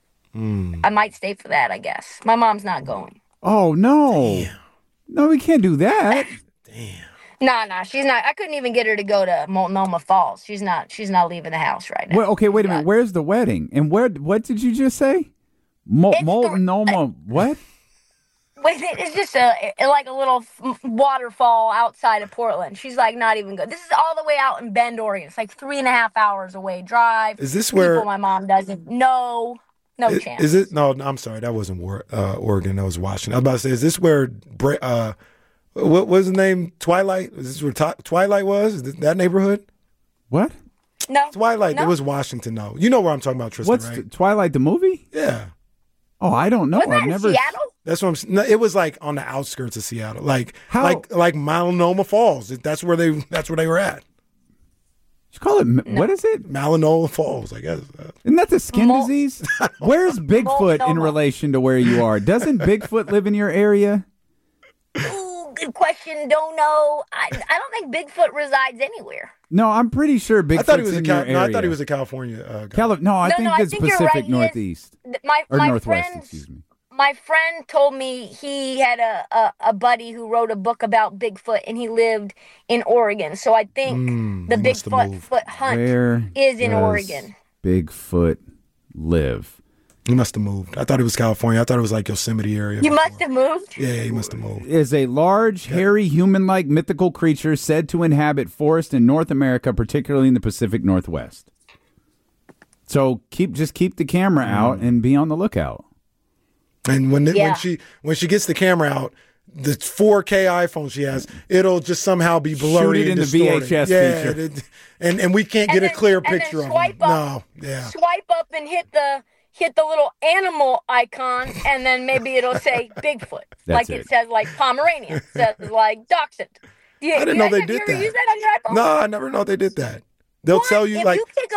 Speaker 9: I might stay for that, I guess. My mom's not going.
Speaker 8: Oh, no.
Speaker 10: Damn.
Speaker 8: No, we can't do that.
Speaker 10: Damn.
Speaker 9: Nah, she's not. I couldn't even get her to go to Multnomah Falls. She's not leaving the house right now.
Speaker 8: Well, okay, wait a minute. Where's the wedding? And what did you just say? Multnomah, what?
Speaker 9: It's just like a little waterfall outside of Portland. She's like, not even good. This is all the way out in Bend, Oregon. It's like 3.5 hours away drive.
Speaker 10: Is this where
Speaker 9: my mom doesn't know? No chance.
Speaker 10: Is it? No, I'm sorry. That wasn't Oregon. That was Washington. I was about to say, is this where what was the name? Twilight? Is this where Twilight was? Is that neighborhood?
Speaker 8: What?
Speaker 9: No.
Speaker 10: Twilight.
Speaker 9: No.
Speaker 10: It was Washington. No. You know where I'm talking about, Tristan,
Speaker 8: What's
Speaker 10: right?
Speaker 8: Twilight the movie?
Speaker 10: Yeah.
Speaker 8: Oh, I don't know.
Speaker 9: Wasn't that
Speaker 8: I've never.
Speaker 9: in Seattle?
Speaker 10: That's what I'm. No, it was like on the outskirts of Seattle, like Multnomah Falls. That's where they were at.
Speaker 8: You call it what is it?
Speaker 10: Multnomah Falls, I guess.
Speaker 8: Isn't that the skin disease? Where's Bigfoot in relation to where you are? Doesn't Bigfoot live in your area?
Speaker 9: Ooh, good question. Don't know. I don't think Bigfoot resides anywhere.
Speaker 8: No, I'm pretty sure Bigfoot's
Speaker 10: I thought he was
Speaker 8: in your area.
Speaker 10: No, I thought he was a California guy.
Speaker 8: No, I think it's
Speaker 9: you're
Speaker 8: Pacific
Speaker 9: right.
Speaker 8: Northeast.
Speaker 9: My
Speaker 8: Northwest,
Speaker 9: friends,
Speaker 8: excuse me.
Speaker 9: My friend told me he had a buddy who wrote a book about Bigfoot, and he lived in Oregon. So I think the Bigfoot hunt is in Oregon.
Speaker 8: Bigfoot live?
Speaker 10: He must have moved. I thought it was California. I thought it was like Yosemite area.
Speaker 9: You must have moved?
Speaker 10: Yeah, he must have moved.
Speaker 8: Is a large, hairy, human-like mythical creature said to inhabit forests in North America, particularly in the Pacific Northwest. So just keep the camera out and be on the lookout.
Speaker 10: And when she gets the camera out, the 4K iPhone she has, it'll just somehow be blurry.
Speaker 8: Shoot it in the VHS feature.
Speaker 10: And we can't get a clear picture of it. No, yeah.
Speaker 9: Swipe up and hit the little animal icon, and then maybe it'll say Bigfoot. It says like Pomeranian. It says like Dachshund.
Speaker 10: I didn't know they did that.
Speaker 9: You ever use that on your iPhone?
Speaker 10: No, I never know they did that. They'll tell you
Speaker 9: if you take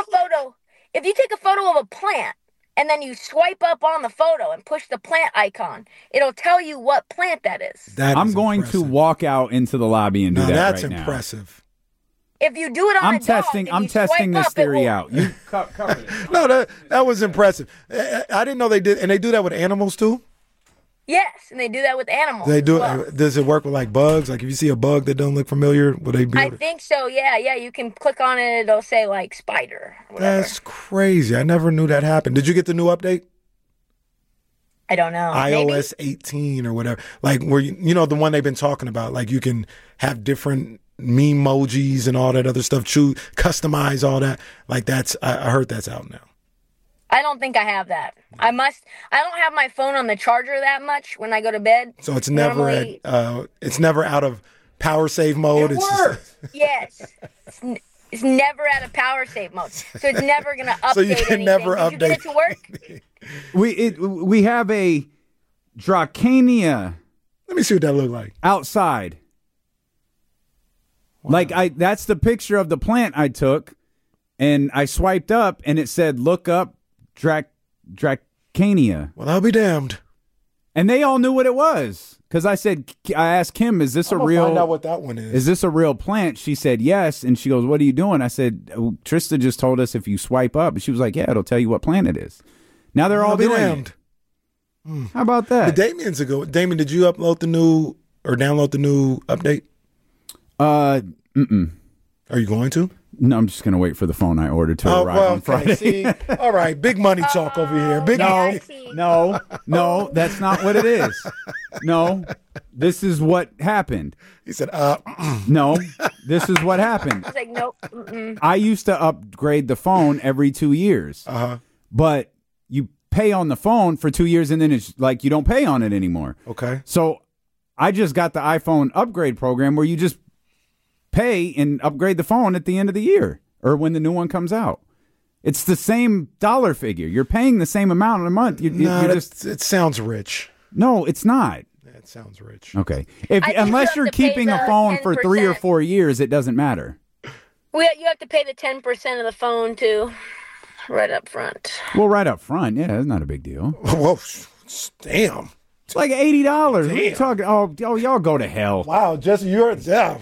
Speaker 9: a photo of a plant, and then you swipe up on the photo and push the plant icon, it'll tell you what plant that is.
Speaker 8: I'm going to walk out into the lobby and do that right now.
Speaker 10: That's impressive.
Speaker 9: If you do it on
Speaker 8: I'm testing this theory out. You cover it.
Speaker 10: No, that was impressive. I didn't know they did, and they do that with animals too.
Speaker 9: Yes, and they do that with animals.
Speaker 10: They do. Does it work with like bugs? Like if you see a bug that don't look familiar, will they be?
Speaker 9: I think so. Yeah. You can click on it. It'll say like spider.
Speaker 10: That's crazy. I never knew that happened. Did you get the new update?
Speaker 9: I don't know.
Speaker 10: iOS 18 or whatever. Like where you know the one they've been talking about. Like you can have different memojis and all that other stuff. Customize all that. Like I heard that's out now.
Speaker 9: I don't think I have that. I don't have my phone on the charger that much when I go to bed.
Speaker 10: So it's never out of power save mode.
Speaker 8: It
Speaker 10: It's
Speaker 8: worked.
Speaker 9: Yes. It's never out of power save mode, so it's never gonna update.
Speaker 10: So you can
Speaker 9: anything.
Speaker 10: never
Speaker 9: Did you get
Speaker 10: update
Speaker 9: it to work?
Speaker 8: We have a Dracania
Speaker 10: Let me see what that look like.
Speaker 8: outside. Wow. Like that's the picture of the plant I took, and I swiped up, and it said, "Look up Dracania."
Speaker 10: Well, I'll be damned.
Speaker 8: And they all knew what it was because I asked Kim, "Is this
Speaker 10: I'm
Speaker 8: a real?
Speaker 10: Find out what that one is.
Speaker 8: Is this a real plant?" She said yes, and she goes, "What are you doing?" I said, "Trista just told us if you swipe up." And she was like, "Yeah, it'll tell you what plant it is." Now they're all doing it. How about that?
Speaker 10: The Damien's a good. Damien, did you upload the new or download the new update? Are you going to?
Speaker 8: No, I'm just going to wait for the phone I ordered to arrive on Friday.
Speaker 10: See? All right, big money talk over here. Big money.
Speaker 8: No, that's not what it is. No, this is what happened.
Speaker 10: He said,
Speaker 8: No, this is what happened.
Speaker 9: I was like, nope. Mm-mm.
Speaker 8: I used to upgrade the phone every 2 years. But you pay on the phone for 2 years and then it's like you don't pay on it anymore.
Speaker 10: Okay.
Speaker 8: So I just got the iPhone upgrade program where you just pay and upgrade the phone at the end of the year or when the new one comes out. It's the same dollar figure. You're paying the same amount in a month.
Speaker 10: It sounds rich.
Speaker 8: No, it's not.
Speaker 10: It sounds rich.
Speaker 8: Okay. Unless you're keeping a phone for 3 or 4 years, it doesn't matter.
Speaker 9: You have to pay the 10% of the phone too, right up front.
Speaker 8: Well, right up front, yeah, it's not a big deal.
Speaker 10: Whoa, damn.
Speaker 8: It's like $80. What are you talking? Oh, y'all go to hell.
Speaker 10: Wow, Jesse, damn.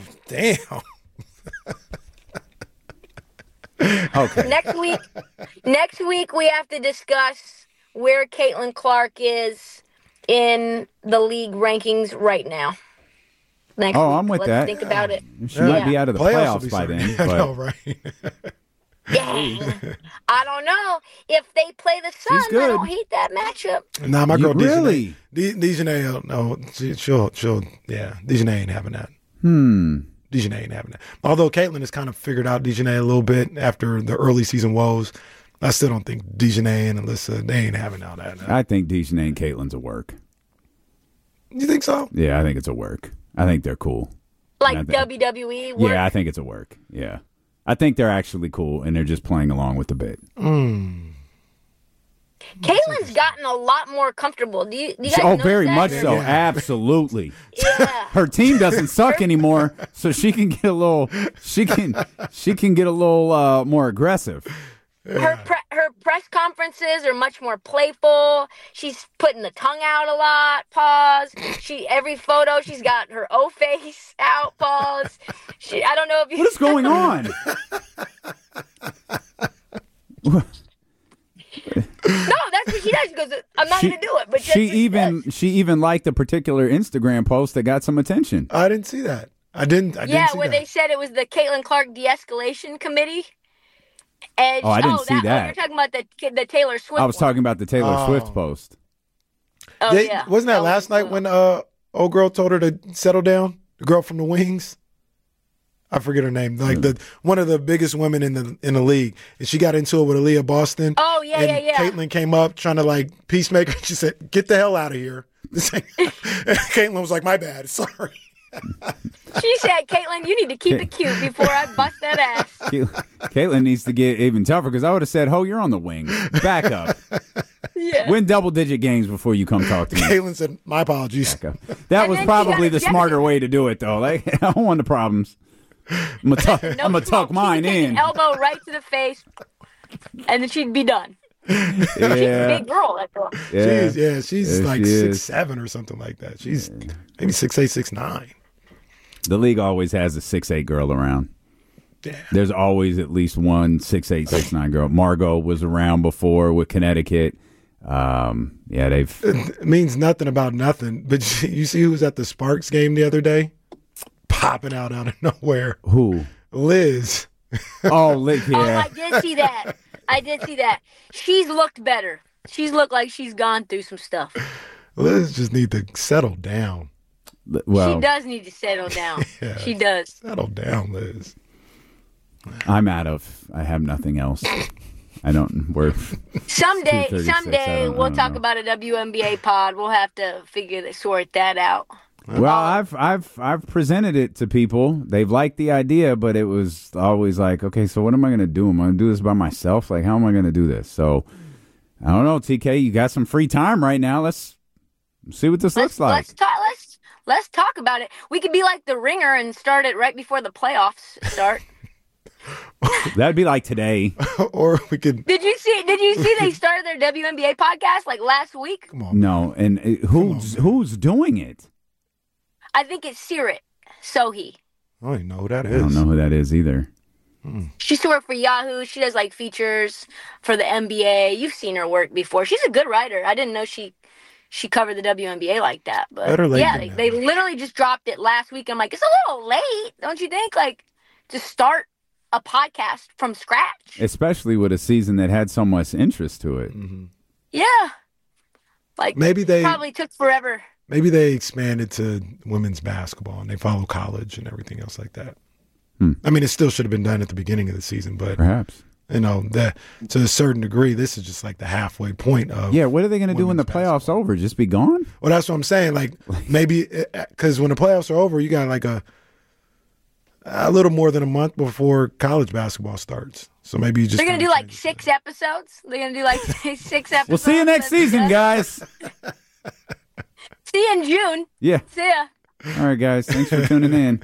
Speaker 8: Okay.
Speaker 9: Next week we have to discuss where Caitlin Clark is in the league rankings right now. Next week.
Speaker 8: I'm with that.
Speaker 9: Let's think about it.
Speaker 8: She might be out of the playoffs by then.
Speaker 10: I know, right?
Speaker 9: Yeah. I don't know. If they play the Suns, I don't hate that matchup.
Speaker 10: Nah, my girl
Speaker 8: really?
Speaker 10: Dejanay, no, she'll Dejanay ain't having that. Dejanay ain't having that. Although Caitlin has kind of figured out Dejanay a little bit after the early season woes, I still don't think Dejanay and Alyssa, they ain't having all that.
Speaker 8: I think Dejanay and Caitlin's a work.
Speaker 10: You think so?
Speaker 8: Yeah, I think it's a work. I think they're cool.
Speaker 9: Like WWE work?
Speaker 8: Yeah, I think it's a work. Yeah. I think they're actually cool, and they're just playing along with the bit.
Speaker 9: Caitlin's gotten a lot more comfortable. Do you guys know
Speaker 8: very
Speaker 9: that?
Speaker 8: much so.
Speaker 10: Yeah.
Speaker 8: Absolutely.
Speaker 9: Yeah.
Speaker 8: Her team doesn't suck anymore, so she can get a little. She can get a little more aggressive.
Speaker 9: Her press conferences are much more playful. She's putting the tongue out a lot. Pause. Every photo she's got her O face out. Pause. I don't know if you.
Speaker 8: What is going on?
Speaker 9: No, that's what she does. She goes, I'm not going to do it. But
Speaker 8: she even liked a particular Instagram post that got some attention.
Speaker 10: I didn't see that. I didn't see
Speaker 9: where
Speaker 10: that.
Speaker 9: they said it was the Caitlin Clark de-escalation committee. And
Speaker 8: I didn't see that.
Speaker 9: You're talking about the Taylor Swift.
Speaker 8: I was talking about the Taylor Swift post.
Speaker 9: Oh, yeah.
Speaker 10: Wasn't that last night when old girl told her to settle down? The girl from the Wings? I forget her name. Like one of the biggest women in the league. And she got into it with Aaliyah Boston.
Speaker 9: Oh, yeah,
Speaker 10: and
Speaker 9: yeah.
Speaker 10: Caitlin came up trying to like peacemaker. She said, "Get the hell out of here." And Caitlin was like, "My bad. Sorry."
Speaker 9: She said, "Caitlin, you need to keep it cute before I bust that ass."
Speaker 8: Caitlin needs to get even tougher because I would have said, "Ho, you're on the wing. Back up.
Speaker 9: Yeah.
Speaker 8: Win double-digit games before you come talk to me."
Speaker 10: Caitlin said, "My apologies."
Speaker 8: That was probably the smarter way to do it, though. Like, I don't want the problems. I'm gonna tuck mine in.
Speaker 9: Elbow right to the face, and then she'd be done.
Speaker 8: Yeah.
Speaker 9: She's a big girl, that girl.
Speaker 8: Yeah.
Speaker 10: She's like 6'7" or something like that. She's maybe 6'8", 6'9".
Speaker 8: The league always has a 6'8" girl around.
Speaker 10: Yeah.
Speaker 8: There's always at least one 6'8", 6'9" girl. Margot was around before with Connecticut.
Speaker 10: It means nothing about nothing. But you see who was at the Sparks game the other day? Popping out of nowhere.
Speaker 8: Who?
Speaker 10: Liz.
Speaker 8: Oh, Liz, yeah.
Speaker 9: Oh, I did see that. She's looked better. She's looked like she's gone through some stuff.
Speaker 10: Liz just need to settle down.
Speaker 8: Well,
Speaker 9: she does need to settle down.
Speaker 10: Yeah,
Speaker 9: she does.
Speaker 10: Settle down, Liz.
Speaker 8: I have nothing else. I don't work.
Speaker 9: Someday we'll talk about a WNBA pod. We'll have to sort that out.
Speaker 8: Well, I've presented it to people. They've liked the idea, but it was always like, okay, so what am I going to do? Am I going to do this by myself? Like, how am I going to do this? So, I don't know, TK. You got some free time right now. Let's see what this looks like.
Speaker 9: Let's talk about it. We could be like the Ringer and start it right before the playoffs start.
Speaker 8: That'd be like today.
Speaker 10: Or we could.
Speaker 9: Did you see they started their WNBA podcast like last week?
Speaker 10: Come on.
Speaker 8: No, and who's doing it?
Speaker 9: I think it's Sirit Sohi.
Speaker 10: I don't even know who that is.
Speaker 8: I don't know who that is either.
Speaker 9: She used to work for Yahoo. She does like features for the NBA. You've seen her work before. She's a good writer. I didn't know she covered the WNBA like that. But they literally just dropped it last week. I'm like, it's a little late, don't you think? Like, to start a podcast from scratch.
Speaker 8: Especially with a season that had so much interest to it.
Speaker 10: Mm-hmm.
Speaker 9: Yeah. Like,
Speaker 10: maybe they
Speaker 9: probably took forever.
Speaker 10: Maybe they expanded to women's basketball and they follow college and everything else like that. I mean, it still should have been done at the beginning of the season, but
Speaker 8: perhaps,
Speaker 10: that to a certain degree, this is just like the halfway point of.
Speaker 8: Yeah, what are they going to do when the playoffs are over? Just be gone?
Speaker 10: Well, that's what I'm saying. Like maybe because when the playoffs are over, you got like a little more than a month before college basketball starts. So maybe you just.
Speaker 9: They're going to do like 6 episodes. They're going to do like 6 episodes.
Speaker 8: We'll see you next season, guys.
Speaker 9: See you in June.
Speaker 8: Yeah.
Speaker 9: See ya.
Speaker 8: All right, guys. Thanks for tuning in.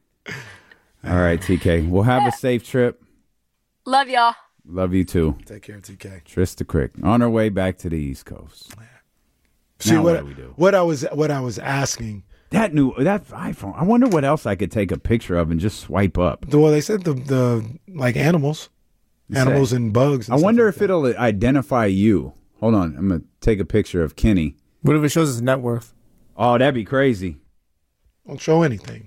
Speaker 8: All right, TK. We'll have a safe trip.
Speaker 9: Love y'all.
Speaker 8: Love you too.
Speaker 10: Take care, TK.
Speaker 8: Trista Crick on our way back to the East Coast.
Speaker 10: See
Speaker 8: what do we do?
Speaker 10: What I was asking.
Speaker 8: That iPhone. I wonder what else I could take a picture of and just swipe up.
Speaker 10: Well, they said the like animals and bugs. And
Speaker 8: I wonder if
Speaker 10: that.
Speaker 8: it'll identify you. Hold on, I'm gonna take a picture of Kenny.
Speaker 11: What if it shows his net worth?
Speaker 8: Oh, that'd be crazy.
Speaker 10: Won't show anything.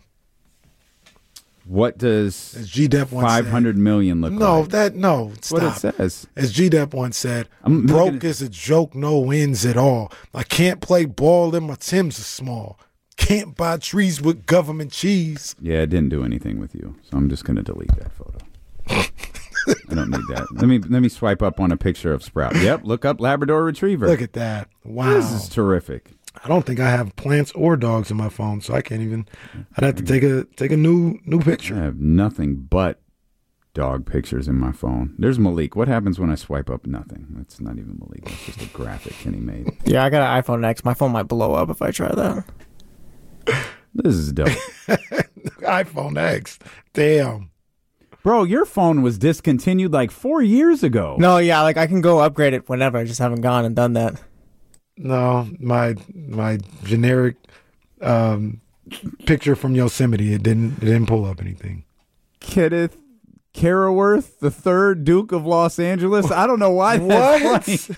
Speaker 8: What does
Speaker 10: G-Dep once
Speaker 8: 500 million look like?
Speaker 10: Stop.
Speaker 8: What it says.
Speaker 10: As G-Dep once said, broke is a joke, no ends at all. I can't play ball and my Timbs are small. Can't buy trees with government cheese.
Speaker 8: Yeah, it didn't do anything with you, so I'm just going to delete that photo. I don't need that. Let me swipe up on a picture of Sprout. Yep, look up Labrador Retriever.
Speaker 10: Look at that. Wow.
Speaker 8: This is terrific.
Speaker 10: I don't think I have plants or dogs in my phone, so I can't even. I'd have to take a new picture.
Speaker 8: I have nothing but dog pictures in my phone. There's Malik. What happens when I swipe up nothing? That's not even Malik. That's just a graphic Kenny made.
Speaker 11: Yeah, I got an iPhone X. My phone might blow up if I try that.
Speaker 8: This is dope.
Speaker 10: iPhone X. Damn.
Speaker 8: Bro, your phone was discontinued like 4 years ago.
Speaker 11: No, yeah, like I can go upgrade it whenever. I just haven't gone and done that.
Speaker 10: No, my generic picture from Yosemite, it didn't pull up anything.
Speaker 8: Kenneth Caraworth, the third Duke of Los Angeles. I don't know why that's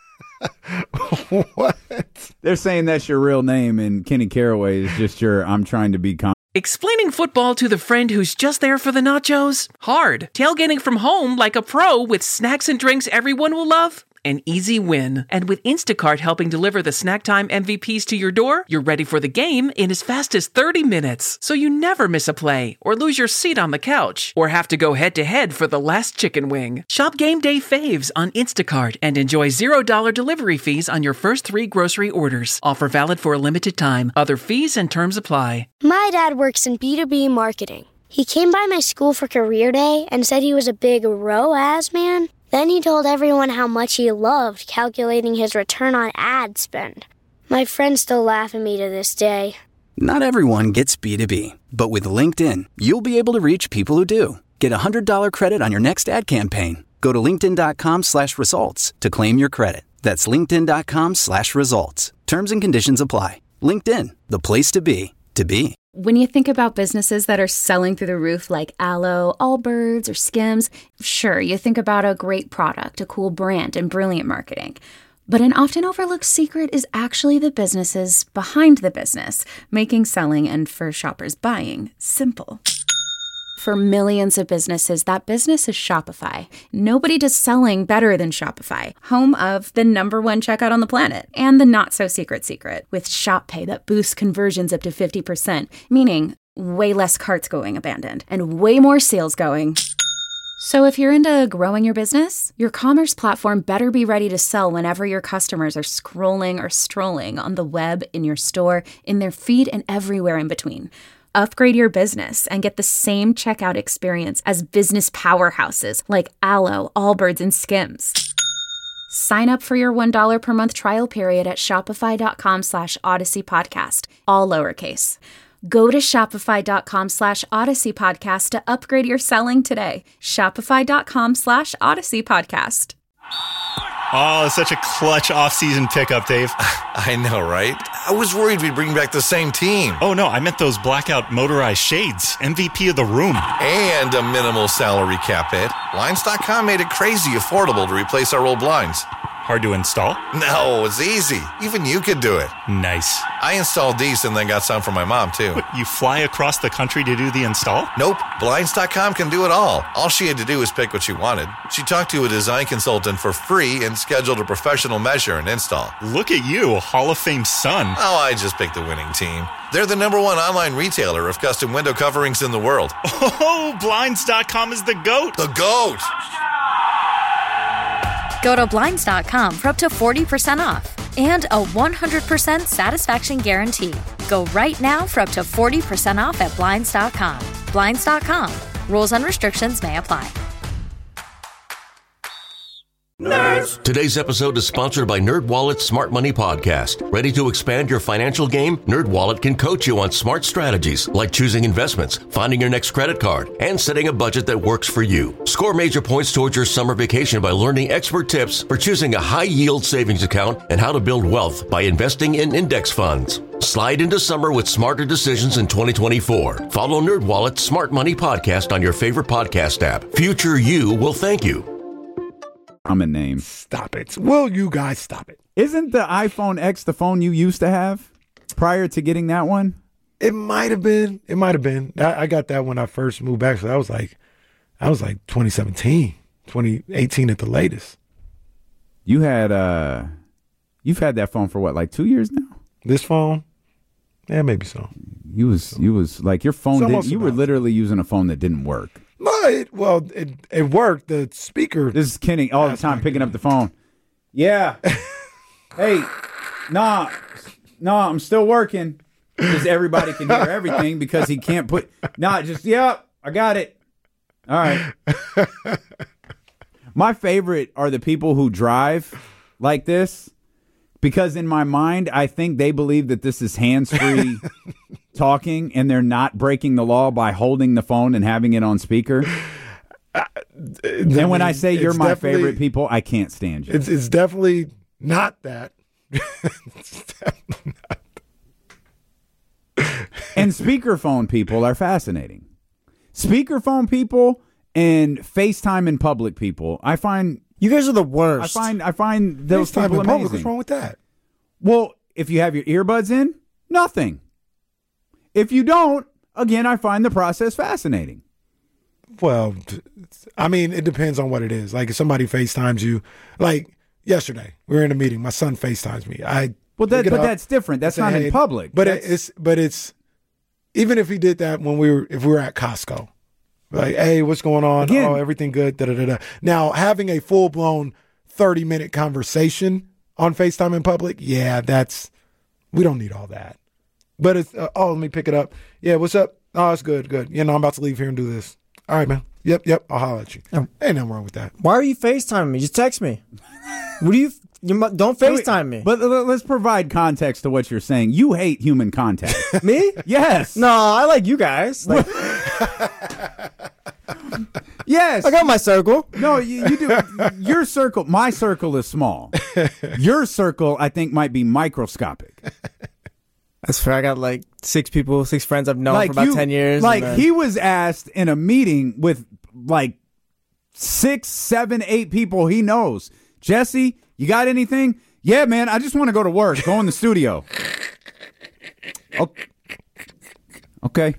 Speaker 8: funny.
Speaker 10: What?
Speaker 8: They're saying that's your real name, and Kenny Caraway is just your I'm trying to be
Speaker 12: Explaining football to the friend who's just there for the nachos? Hard. Tailgating from home like a pro with snacks and drinks everyone will love? An easy win. And with Instacart helping deliver the snack time MVPs to your door, you're ready for the game in as fast as 30 minutes. So you never miss a play, or lose your seat on the couch, or have to go head-to-head for the last chicken wing. Shop Game Day Faves on Instacart and enjoy $0 delivery fees on your first 3 grocery orders. Offer valid for a limited time. Other fees and terms apply.
Speaker 1: My dad works in B2B marketing. He came by my school for career day and said he was a big ROAS man. Then he told everyone how much he loved calculating his return on ad spend. My friends still laugh at me to this day.
Speaker 2: Not everyone gets B2B, but with LinkedIn, you'll be able to reach people who do. Get $100 credit on your next ad campaign. Go to linkedin.com/results to claim your credit. That's linkedin.com/results. Terms and conditions apply. LinkedIn, the place to be, to be.
Speaker 7: When you think about businesses that are selling through the roof like Aloe, Allbirds, or Skims, sure, you think about a great product, a cool brand, and brilliant marketing. But an often overlooked secret is actually the businesses behind the business, making selling and, for shoppers, buying simple. For millions of businesses, that business is Shopify. Nobody does selling better than Shopify, home of the #1 checkout on the planet, and the not-so-secret secret, with Shop Pay that boosts conversions up to 50%, meaning way less carts going abandoned, and way more sales going So if you're into growing your business, your commerce platform better be ready to sell whenever your customers are scrolling or strolling on the web, in your store, in their feed, and everywhere in between. Upgrade your business and get the same checkout experience as business powerhouses like Allo, Allbirds, and Skims. Sign up for your $1 per month trial period at shopify.com/Odyssey Podcast, all lowercase. Go to shopify.com/Odyssey Podcast to upgrade your selling today. Shopify.com/Odyssey Podcast.
Speaker 13: Oh, such a clutch off-season pickup, Dave.
Speaker 14: I know, right? I was worried we'd bring back the same team.
Speaker 13: Oh, no, I meant those blackout motorized shades. MVP of the room.
Speaker 14: And a minimal salary cap hit. Blinds.com made it crazy affordable to replace our old blinds.
Speaker 13: Hard to install?
Speaker 14: No, it's easy. Even you could do it.
Speaker 13: Nice.
Speaker 14: I installed these and then got some for my mom, too.
Speaker 13: What, you fly across the country to do the install?
Speaker 14: Nope. Blinds.com can do it all. All she had to do was pick what she wanted. She talked to a design consultant for free and scheduled a professional measure and install.
Speaker 13: Look at you, Hall of Fame son.
Speaker 14: Oh, I just picked the winning team. They're the #1 online retailer of custom window coverings in the world.
Speaker 13: Oh, Blinds.com is the GOAT.
Speaker 14: The GOAT!
Speaker 15: Go to Blinds.com for up to 40% off and a 100% satisfaction guarantee. Go right now for up to 40% off at Blinds.com. Blinds.com. Rules and restrictions may apply.
Speaker 16: Nerds. Today's episode is sponsored by NerdWallet's Smart Money Podcast. Ready to expand your financial game? NerdWallet can coach you on smart strategies like choosing investments, finding your next credit card, and setting a budget that works for you. Score major points towards your summer vacation by learning expert tips for choosing a high-yield savings account and how to build wealth by investing in index funds. Slide into summer with smarter decisions in 2024. Follow NerdWallet's Smart Money Podcast on your favorite podcast app. Future you will thank you.
Speaker 8: Common name.
Speaker 10: Stop it. Will you guys stop it?
Speaker 8: Isn't the iPhone X the phone you used to have prior to getting that one?
Speaker 10: It might have been. It might have been. I got that when I first moved back. So that was like 2017, 2018 at the latest.
Speaker 8: You've had that phone for what, like 2 years now?
Speaker 10: This phone? Yeah, maybe so.
Speaker 8: You was like your phone didn't, you were literally using a phone that didn't work.
Speaker 10: No, it worked. The speaker.
Speaker 8: This is Kenny all the time picking up the phone. Yeah. Hey, nah, I'm still working. Because everybody can hear everything because he can't put. Yep, I got it. All right. My favorite are the people who drive like this because in my mind, I think they believe that this is hands-free talking and they're not breaking the law by holding the phone and having it on speaker. And when I say you're my favorite people, I can't stand you.
Speaker 10: It's definitely not that. It's definitely not.
Speaker 8: And speakerphone people are fascinating. Speakerphone people and FaceTime in public people, I find
Speaker 11: you guys are the worst.
Speaker 8: I find those
Speaker 10: FaceTime
Speaker 8: people
Speaker 10: in public,
Speaker 8: amazing.
Speaker 10: what's wrong with that?
Speaker 8: Well, if you have your earbuds in, nothing. If you don't, again, I find the process fascinating.
Speaker 10: Well, I mean, it depends on what it is. Like if somebody FaceTimes you, like yesterday, we were in a meeting. My son FaceTimes me.
Speaker 8: But that's different. That's not in public.
Speaker 10: But it's even if he did that if we were at Costco, like, hey, what's going on?
Speaker 8: Again,
Speaker 10: oh, everything good. Da, da, da, da. Now having a full blown 30-minute conversation on FaceTime in public, yeah, we don't need all that. But it's let me pick it up. Yeah, what's up? Oh, it's good. You know, I'm about to leave here and do this. All right, man. Yep. I'll holler at you. Ain't nothing wrong with that.
Speaker 11: Why are you FaceTiming me? Just text me. What do you don't FaceTime me.
Speaker 8: But let's provide context to what you're saying. You hate human contact.
Speaker 11: Me?
Speaker 8: Yes.
Speaker 11: No, I like you guys. Like,
Speaker 8: yes.
Speaker 11: I got my circle.
Speaker 8: No, you do. Your circle, my circle is small. Your circle, I think, might be microscopic.
Speaker 11: That's fair. I got like 6 friends I've known for about 10 years.
Speaker 8: He was asked in a meeting with like 6, 7, 8 people he knows. Jesse, you got anything? Yeah, man, I just want to go to work. Go in the studio. Okay.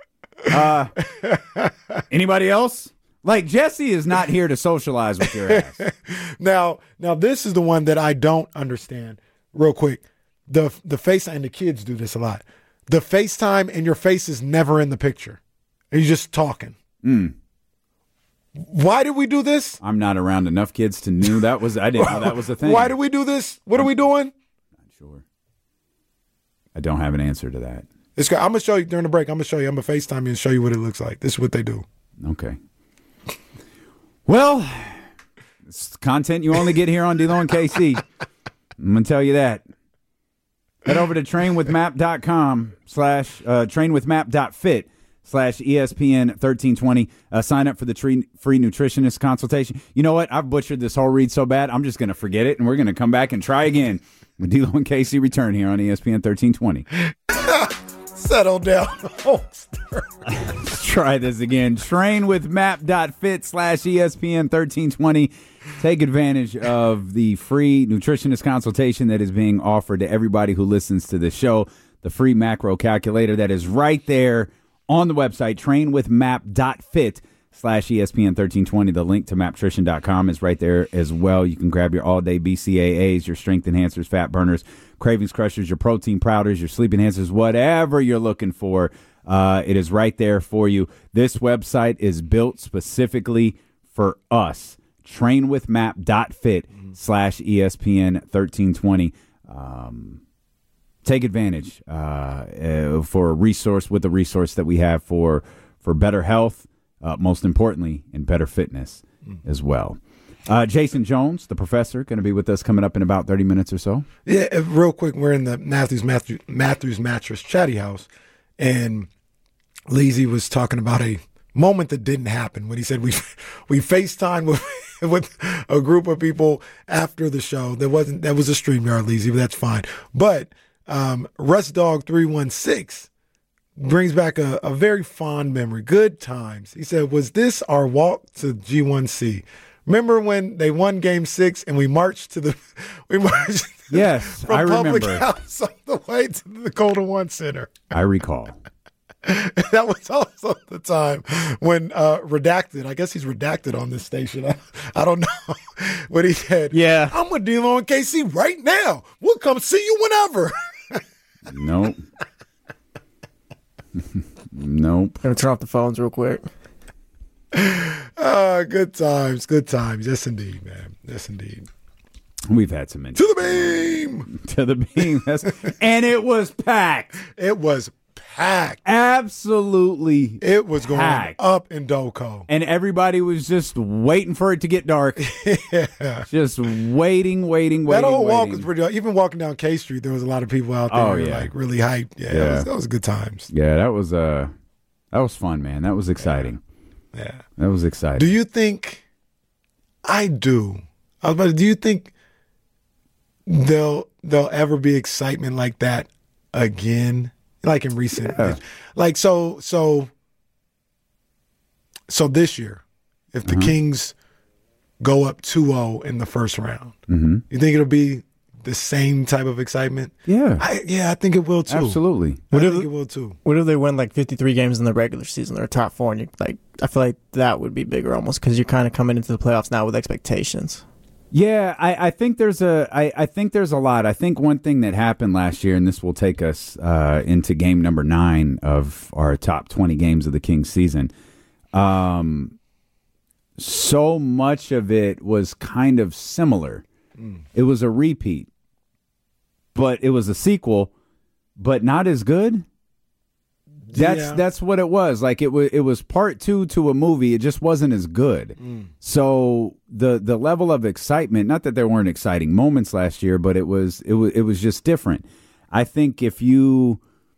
Speaker 8: Anybody else? Like, Jesse is not here to socialize with your ass.
Speaker 10: Now this is the one that I don't understand. Real quick. The FaceTime, and the kids do this a lot. The FaceTime and your face is never in the picture. You're just talking. Why did we do this?
Speaker 8: I'm not around enough kids to know that was. I didn't know that was a thing.
Speaker 10: Why did we do this? What are we doing?
Speaker 8: Not sure. I don't have an answer to that.
Speaker 10: I'm going to show you during the break. I'm going to show you. I'm going to FaceTime you and show you what it looks like. This is what they do.
Speaker 8: Okay. Well, it's content you only get here on D-Lo and KC. I'm going to tell you that. Head over to trainwithmap.com trainwithmap.fit/ESPN1320. Sign up for the free nutritionist consultation. You know what? I've butchered this whole read so bad, I'm just going to forget it, and we're going to come back and try again when D-Lo and KC return here on ESPN 1320.
Speaker 10: Settle down.
Speaker 8: Let's try this again. Trainwithmap.fit/ESPN 1320. Take advantage of the free nutritionist consultation that is being offered to everybody who listens to the show. The free macro calculator that is right there on the website, trainwithmap.fit/ESPN 1320. The link to maptrition.com is right there as well. You can grab your all-day BCAAs, your strength enhancers, fat burners, cravings crushers, your protein powders, your sleep enhancers, whatever you're looking for. It is right there for you. This website is built specifically for us. Trainwithmap.fit/ESPN 1320. Take advantage for a resource with the resource that we have for better health, most importantly, and better fitness as well. Jason Jones, the professor, going to be with us coming up in about 30 minutes or so.
Speaker 10: Yeah, real quick, we're in the Matthews Mattress Chatty House, and Leezy was talking about a moment that didn't happen when he said we FaceTime with a group of people after the show. That was a StreamYard, Leezy, but that's fine. But Russ Dog 316 brings back a very fond memory. Good times. He said, was this our walk to G1C? Remember when they won Game 6 and we marched
Speaker 8: yes,
Speaker 10: from
Speaker 8: I remember.
Speaker 10: Public House all the way to the Golden One Center.
Speaker 8: I recall.
Speaker 10: That was also the time when Redacted, I guess he's redacted on this station. I don't know what he said.
Speaker 11: Yeah.
Speaker 10: I'm with D-Lo and KC right now. We'll come see you whenever.
Speaker 8: Nope. Nope.
Speaker 11: Gonna turn off the phones real quick.
Speaker 10: Good times. Good times. Yes, indeed, man. Yes, indeed.
Speaker 8: We've had some
Speaker 10: To the beam.
Speaker 8: To the beam. And it was packed.
Speaker 10: It was packed.
Speaker 8: Absolutely.
Speaker 10: It was going
Speaker 8: packed.
Speaker 10: Up in Doco.
Speaker 8: And everybody was just waiting for it to get dark.
Speaker 10: Yeah.
Speaker 8: Just waiting.
Speaker 10: That whole walk was pretty, even walking down K Street, there was a lot of people out there like really hyped. Yeah. That was good times.
Speaker 8: Yeah, that was fun, man. That was exciting.
Speaker 10: Yeah.
Speaker 8: That was exciting.
Speaker 10: Do you think do you think there'll ever be excitement like that again? Like in recent, like so this year, if the Kings go up 2-0 in the first round, you think it'll be the same type of excitement?
Speaker 8: Yeah,
Speaker 10: I think it will too.
Speaker 8: Absolutely,
Speaker 10: I think it will too.
Speaker 11: What if they win like 53 games in the regular season? They're top 4, and you I feel like that would be bigger almost because you're kind of coming into the playoffs now with expectations.
Speaker 8: Yeah, I think there's a lot. I think one thing that happened last year, and this will take us into game number 9 of our top 20 games of the Kings season. So much of it was kind of similar. It was a repeat, but it was a sequel, but not as good. That's what it was. Like it was part 2 to a movie. It just wasn't as good. So the level of excitement, not that there weren't exciting moments last year, but it was just different. I think if you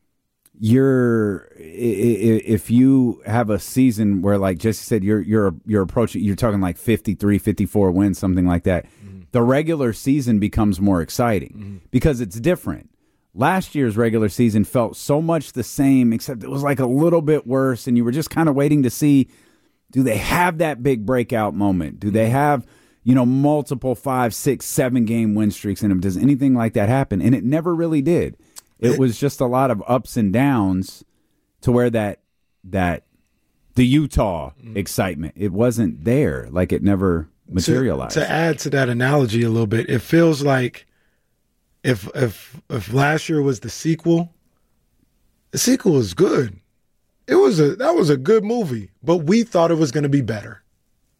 Speaker 8: have a season where, like Jesse said, you're approaching, you're talking like 53, 54 wins, something like that. The regular season becomes more exciting because it's different. Last year's regular season felt so much the same, except it was like a little bit worse, and you were just kind of waiting to see, do they have that big breakout moment? Do they have, multiple 5, 6, 7 game win streaks in them? Does anything like that happen? And it never really did. It was just a lot of ups and downs to where that the Utah excitement, it wasn't there. Like it never materialized.
Speaker 10: To add to that analogy a little bit, it feels like if last year was the sequel was good. That was a good movie, but we thought it was going to be better.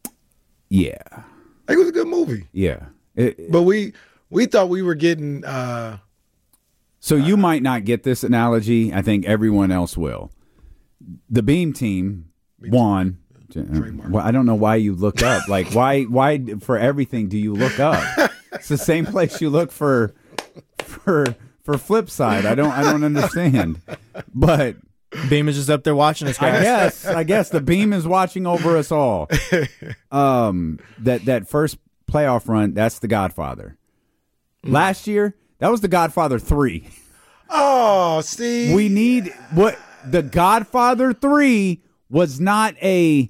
Speaker 8: Yeah.
Speaker 10: Like, it was a good movie.
Speaker 8: Yeah.
Speaker 10: But we thought we were getting
Speaker 8: So you might not get this analogy. I think everyone else will. The Beam Team won. Well, I don't know why you look up. Like, why for everything do you look up? It's the same place you look for Flip Side. I don't understand. But
Speaker 11: Beam is just up there watching us, guys.
Speaker 8: I guess the Beam is watching over us all. That first playoff run, that's The Godfather. Last year, that was The Godfather 3.
Speaker 10: Oh, see.
Speaker 8: We need what The Godfather 3 was not a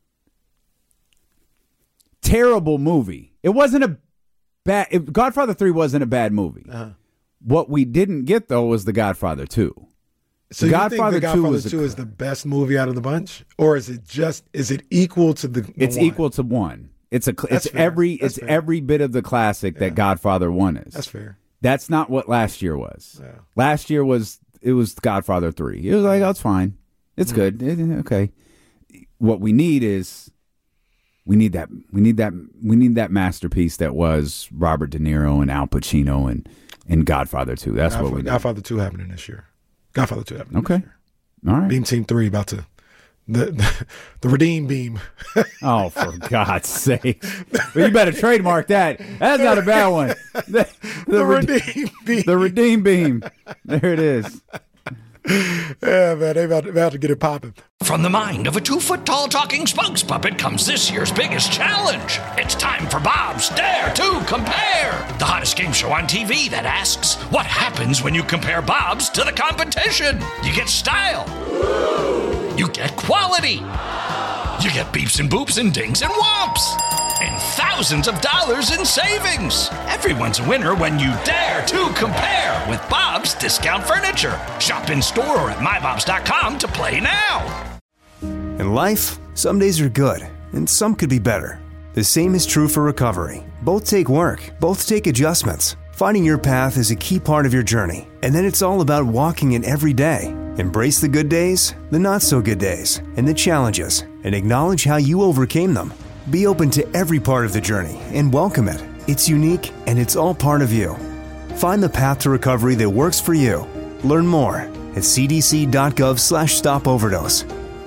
Speaker 8: terrible movie. It wasn't a bad Godfather 3 wasn't a bad movie. Uh-huh. What we didn't get though was The Godfather 2.
Speaker 10: So you think The Godfather 2 is the best movie out of the bunch, or is it equal to the
Speaker 8: It's
Speaker 10: one?
Speaker 8: equal to one. It's every bit of the classic that Godfather 1 is.
Speaker 10: That's fair.
Speaker 8: That's not what last year was.
Speaker 10: Yeah.
Speaker 8: Last year was Godfather 3. It was like, oh, it's fine. It's good. Okay. What we need is we need that masterpiece that was Robert De Niro and Al Pacino and Godfather 2. That's what we need.
Speaker 10: Godfather 2 happening this year. Godfather 2 happening this year.
Speaker 8: All right.
Speaker 10: Beam Team 3 about to the Redeem Beam.
Speaker 8: Oh, for God's sake. Well, you better trademark that. That's not a bad one. The
Speaker 10: Redeem Beam.
Speaker 8: The Redeem Beam. There it is.
Speaker 10: Yeah, man, they about to get it popping.
Speaker 17: From the mind of a 2-foot-tall talking spokes puppet comes this year's biggest challenge. It's time for Bob's Dare to Compare, the hottest game show on TV that asks, what happens when you compare Bob's to the competition? You get style. You get quality. You get beeps and boops and dings and whomps. And thousands of dollars in savings. Everyone's a winner when you dare to compare with Bob's Discount Furniture. Shop in store or at mybobs.com to play now.
Speaker 18: In life, some days are good, and some could be better. The same is true for recovery. Both take work, both take adjustments. Finding your path is a key part of your journey, and then it's all about walking it every day. Embrace the good days, the not-so-good days, and the challenges, and acknowledge how you overcame them. Be open to every part of the journey and welcome it. It's unique, and it's all part of you. Find the path to recovery that works for you. Learn more at cdc.gov/stopoverdose.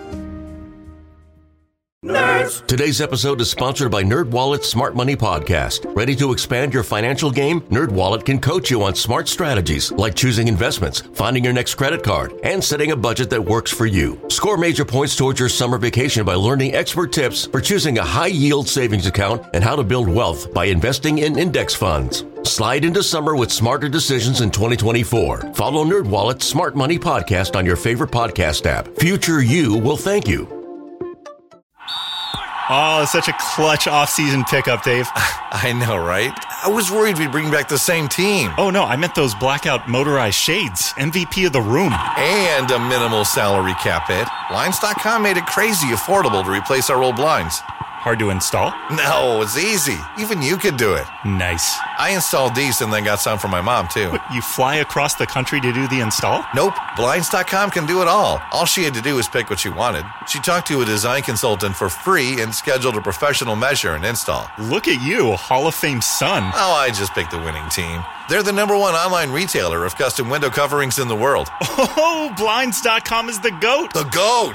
Speaker 16: Nerds. Today's episode is sponsored by NerdWallet's Smart Money Podcast. Ready to expand your financial game? NerdWallet can coach you on smart strategies like choosing investments, finding your next credit card, and setting a budget that works for you. Score major points towards your summer vacation by learning expert tips for choosing a high-yield savings account and how to build wealth by investing in index funds. Slide into summer with smarter decisions in 2024. Follow NerdWallet's Smart Money Podcast on your favorite podcast app. Future you will thank you.
Speaker 13: Oh, such a clutch off-season pickup, Dave.
Speaker 14: I know, right? I was worried we'd bring back the same team.
Speaker 13: Oh, no, I meant those blackout motorized shades. MVP of the room.
Speaker 14: And a minimal salary cap hit. Blinds.com made it crazy affordable to replace our old blinds.
Speaker 13: Hard to install?
Speaker 14: No, it's easy. Even you could do it.
Speaker 13: Nice.
Speaker 14: I installed these and then got some for my mom, too.
Speaker 13: What, you fly across the country to do the install?
Speaker 14: Nope. Blinds.com can do it all. All she had to do was pick what she wanted. She talked to a design consultant for free and scheduled a professional measure and install.
Speaker 13: Look at you, Hall of Fame son.
Speaker 14: Oh, I just picked the winning team. They're the #1 online retailer of custom window coverings in the world.
Speaker 13: Oh, Blinds.com is the GOAT.
Speaker 14: The GOAT!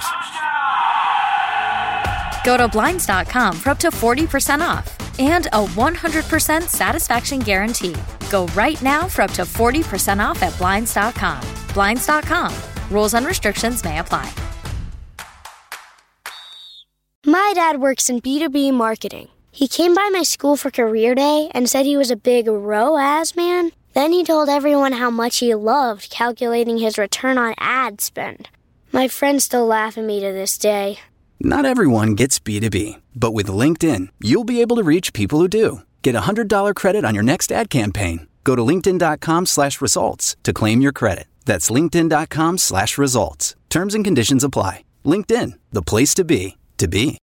Speaker 15: Go to Blinds.com for up to 40% off and a 100% satisfaction guarantee. Go right now for up to 40% off at Blinds.com. Blinds.com. Rules and restrictions may apply.
Speaker 1: My dad works in B2B marketing. He came by my school for career day and said he was a big ROAS man. Then he told everyone how much he loved calculating his return on ad spend. My friends still laugh at me to this day.
Speaker 2: Not everyone gets B2B, but with LinkedIn, you'll be able to reach people who do. Get a $100 credit on your next ad campaign. Go to linkedin.com/results to claim your credit. That's linkedin.com/results. Terms and conditions apply. LinkedIn, the place to be, to be.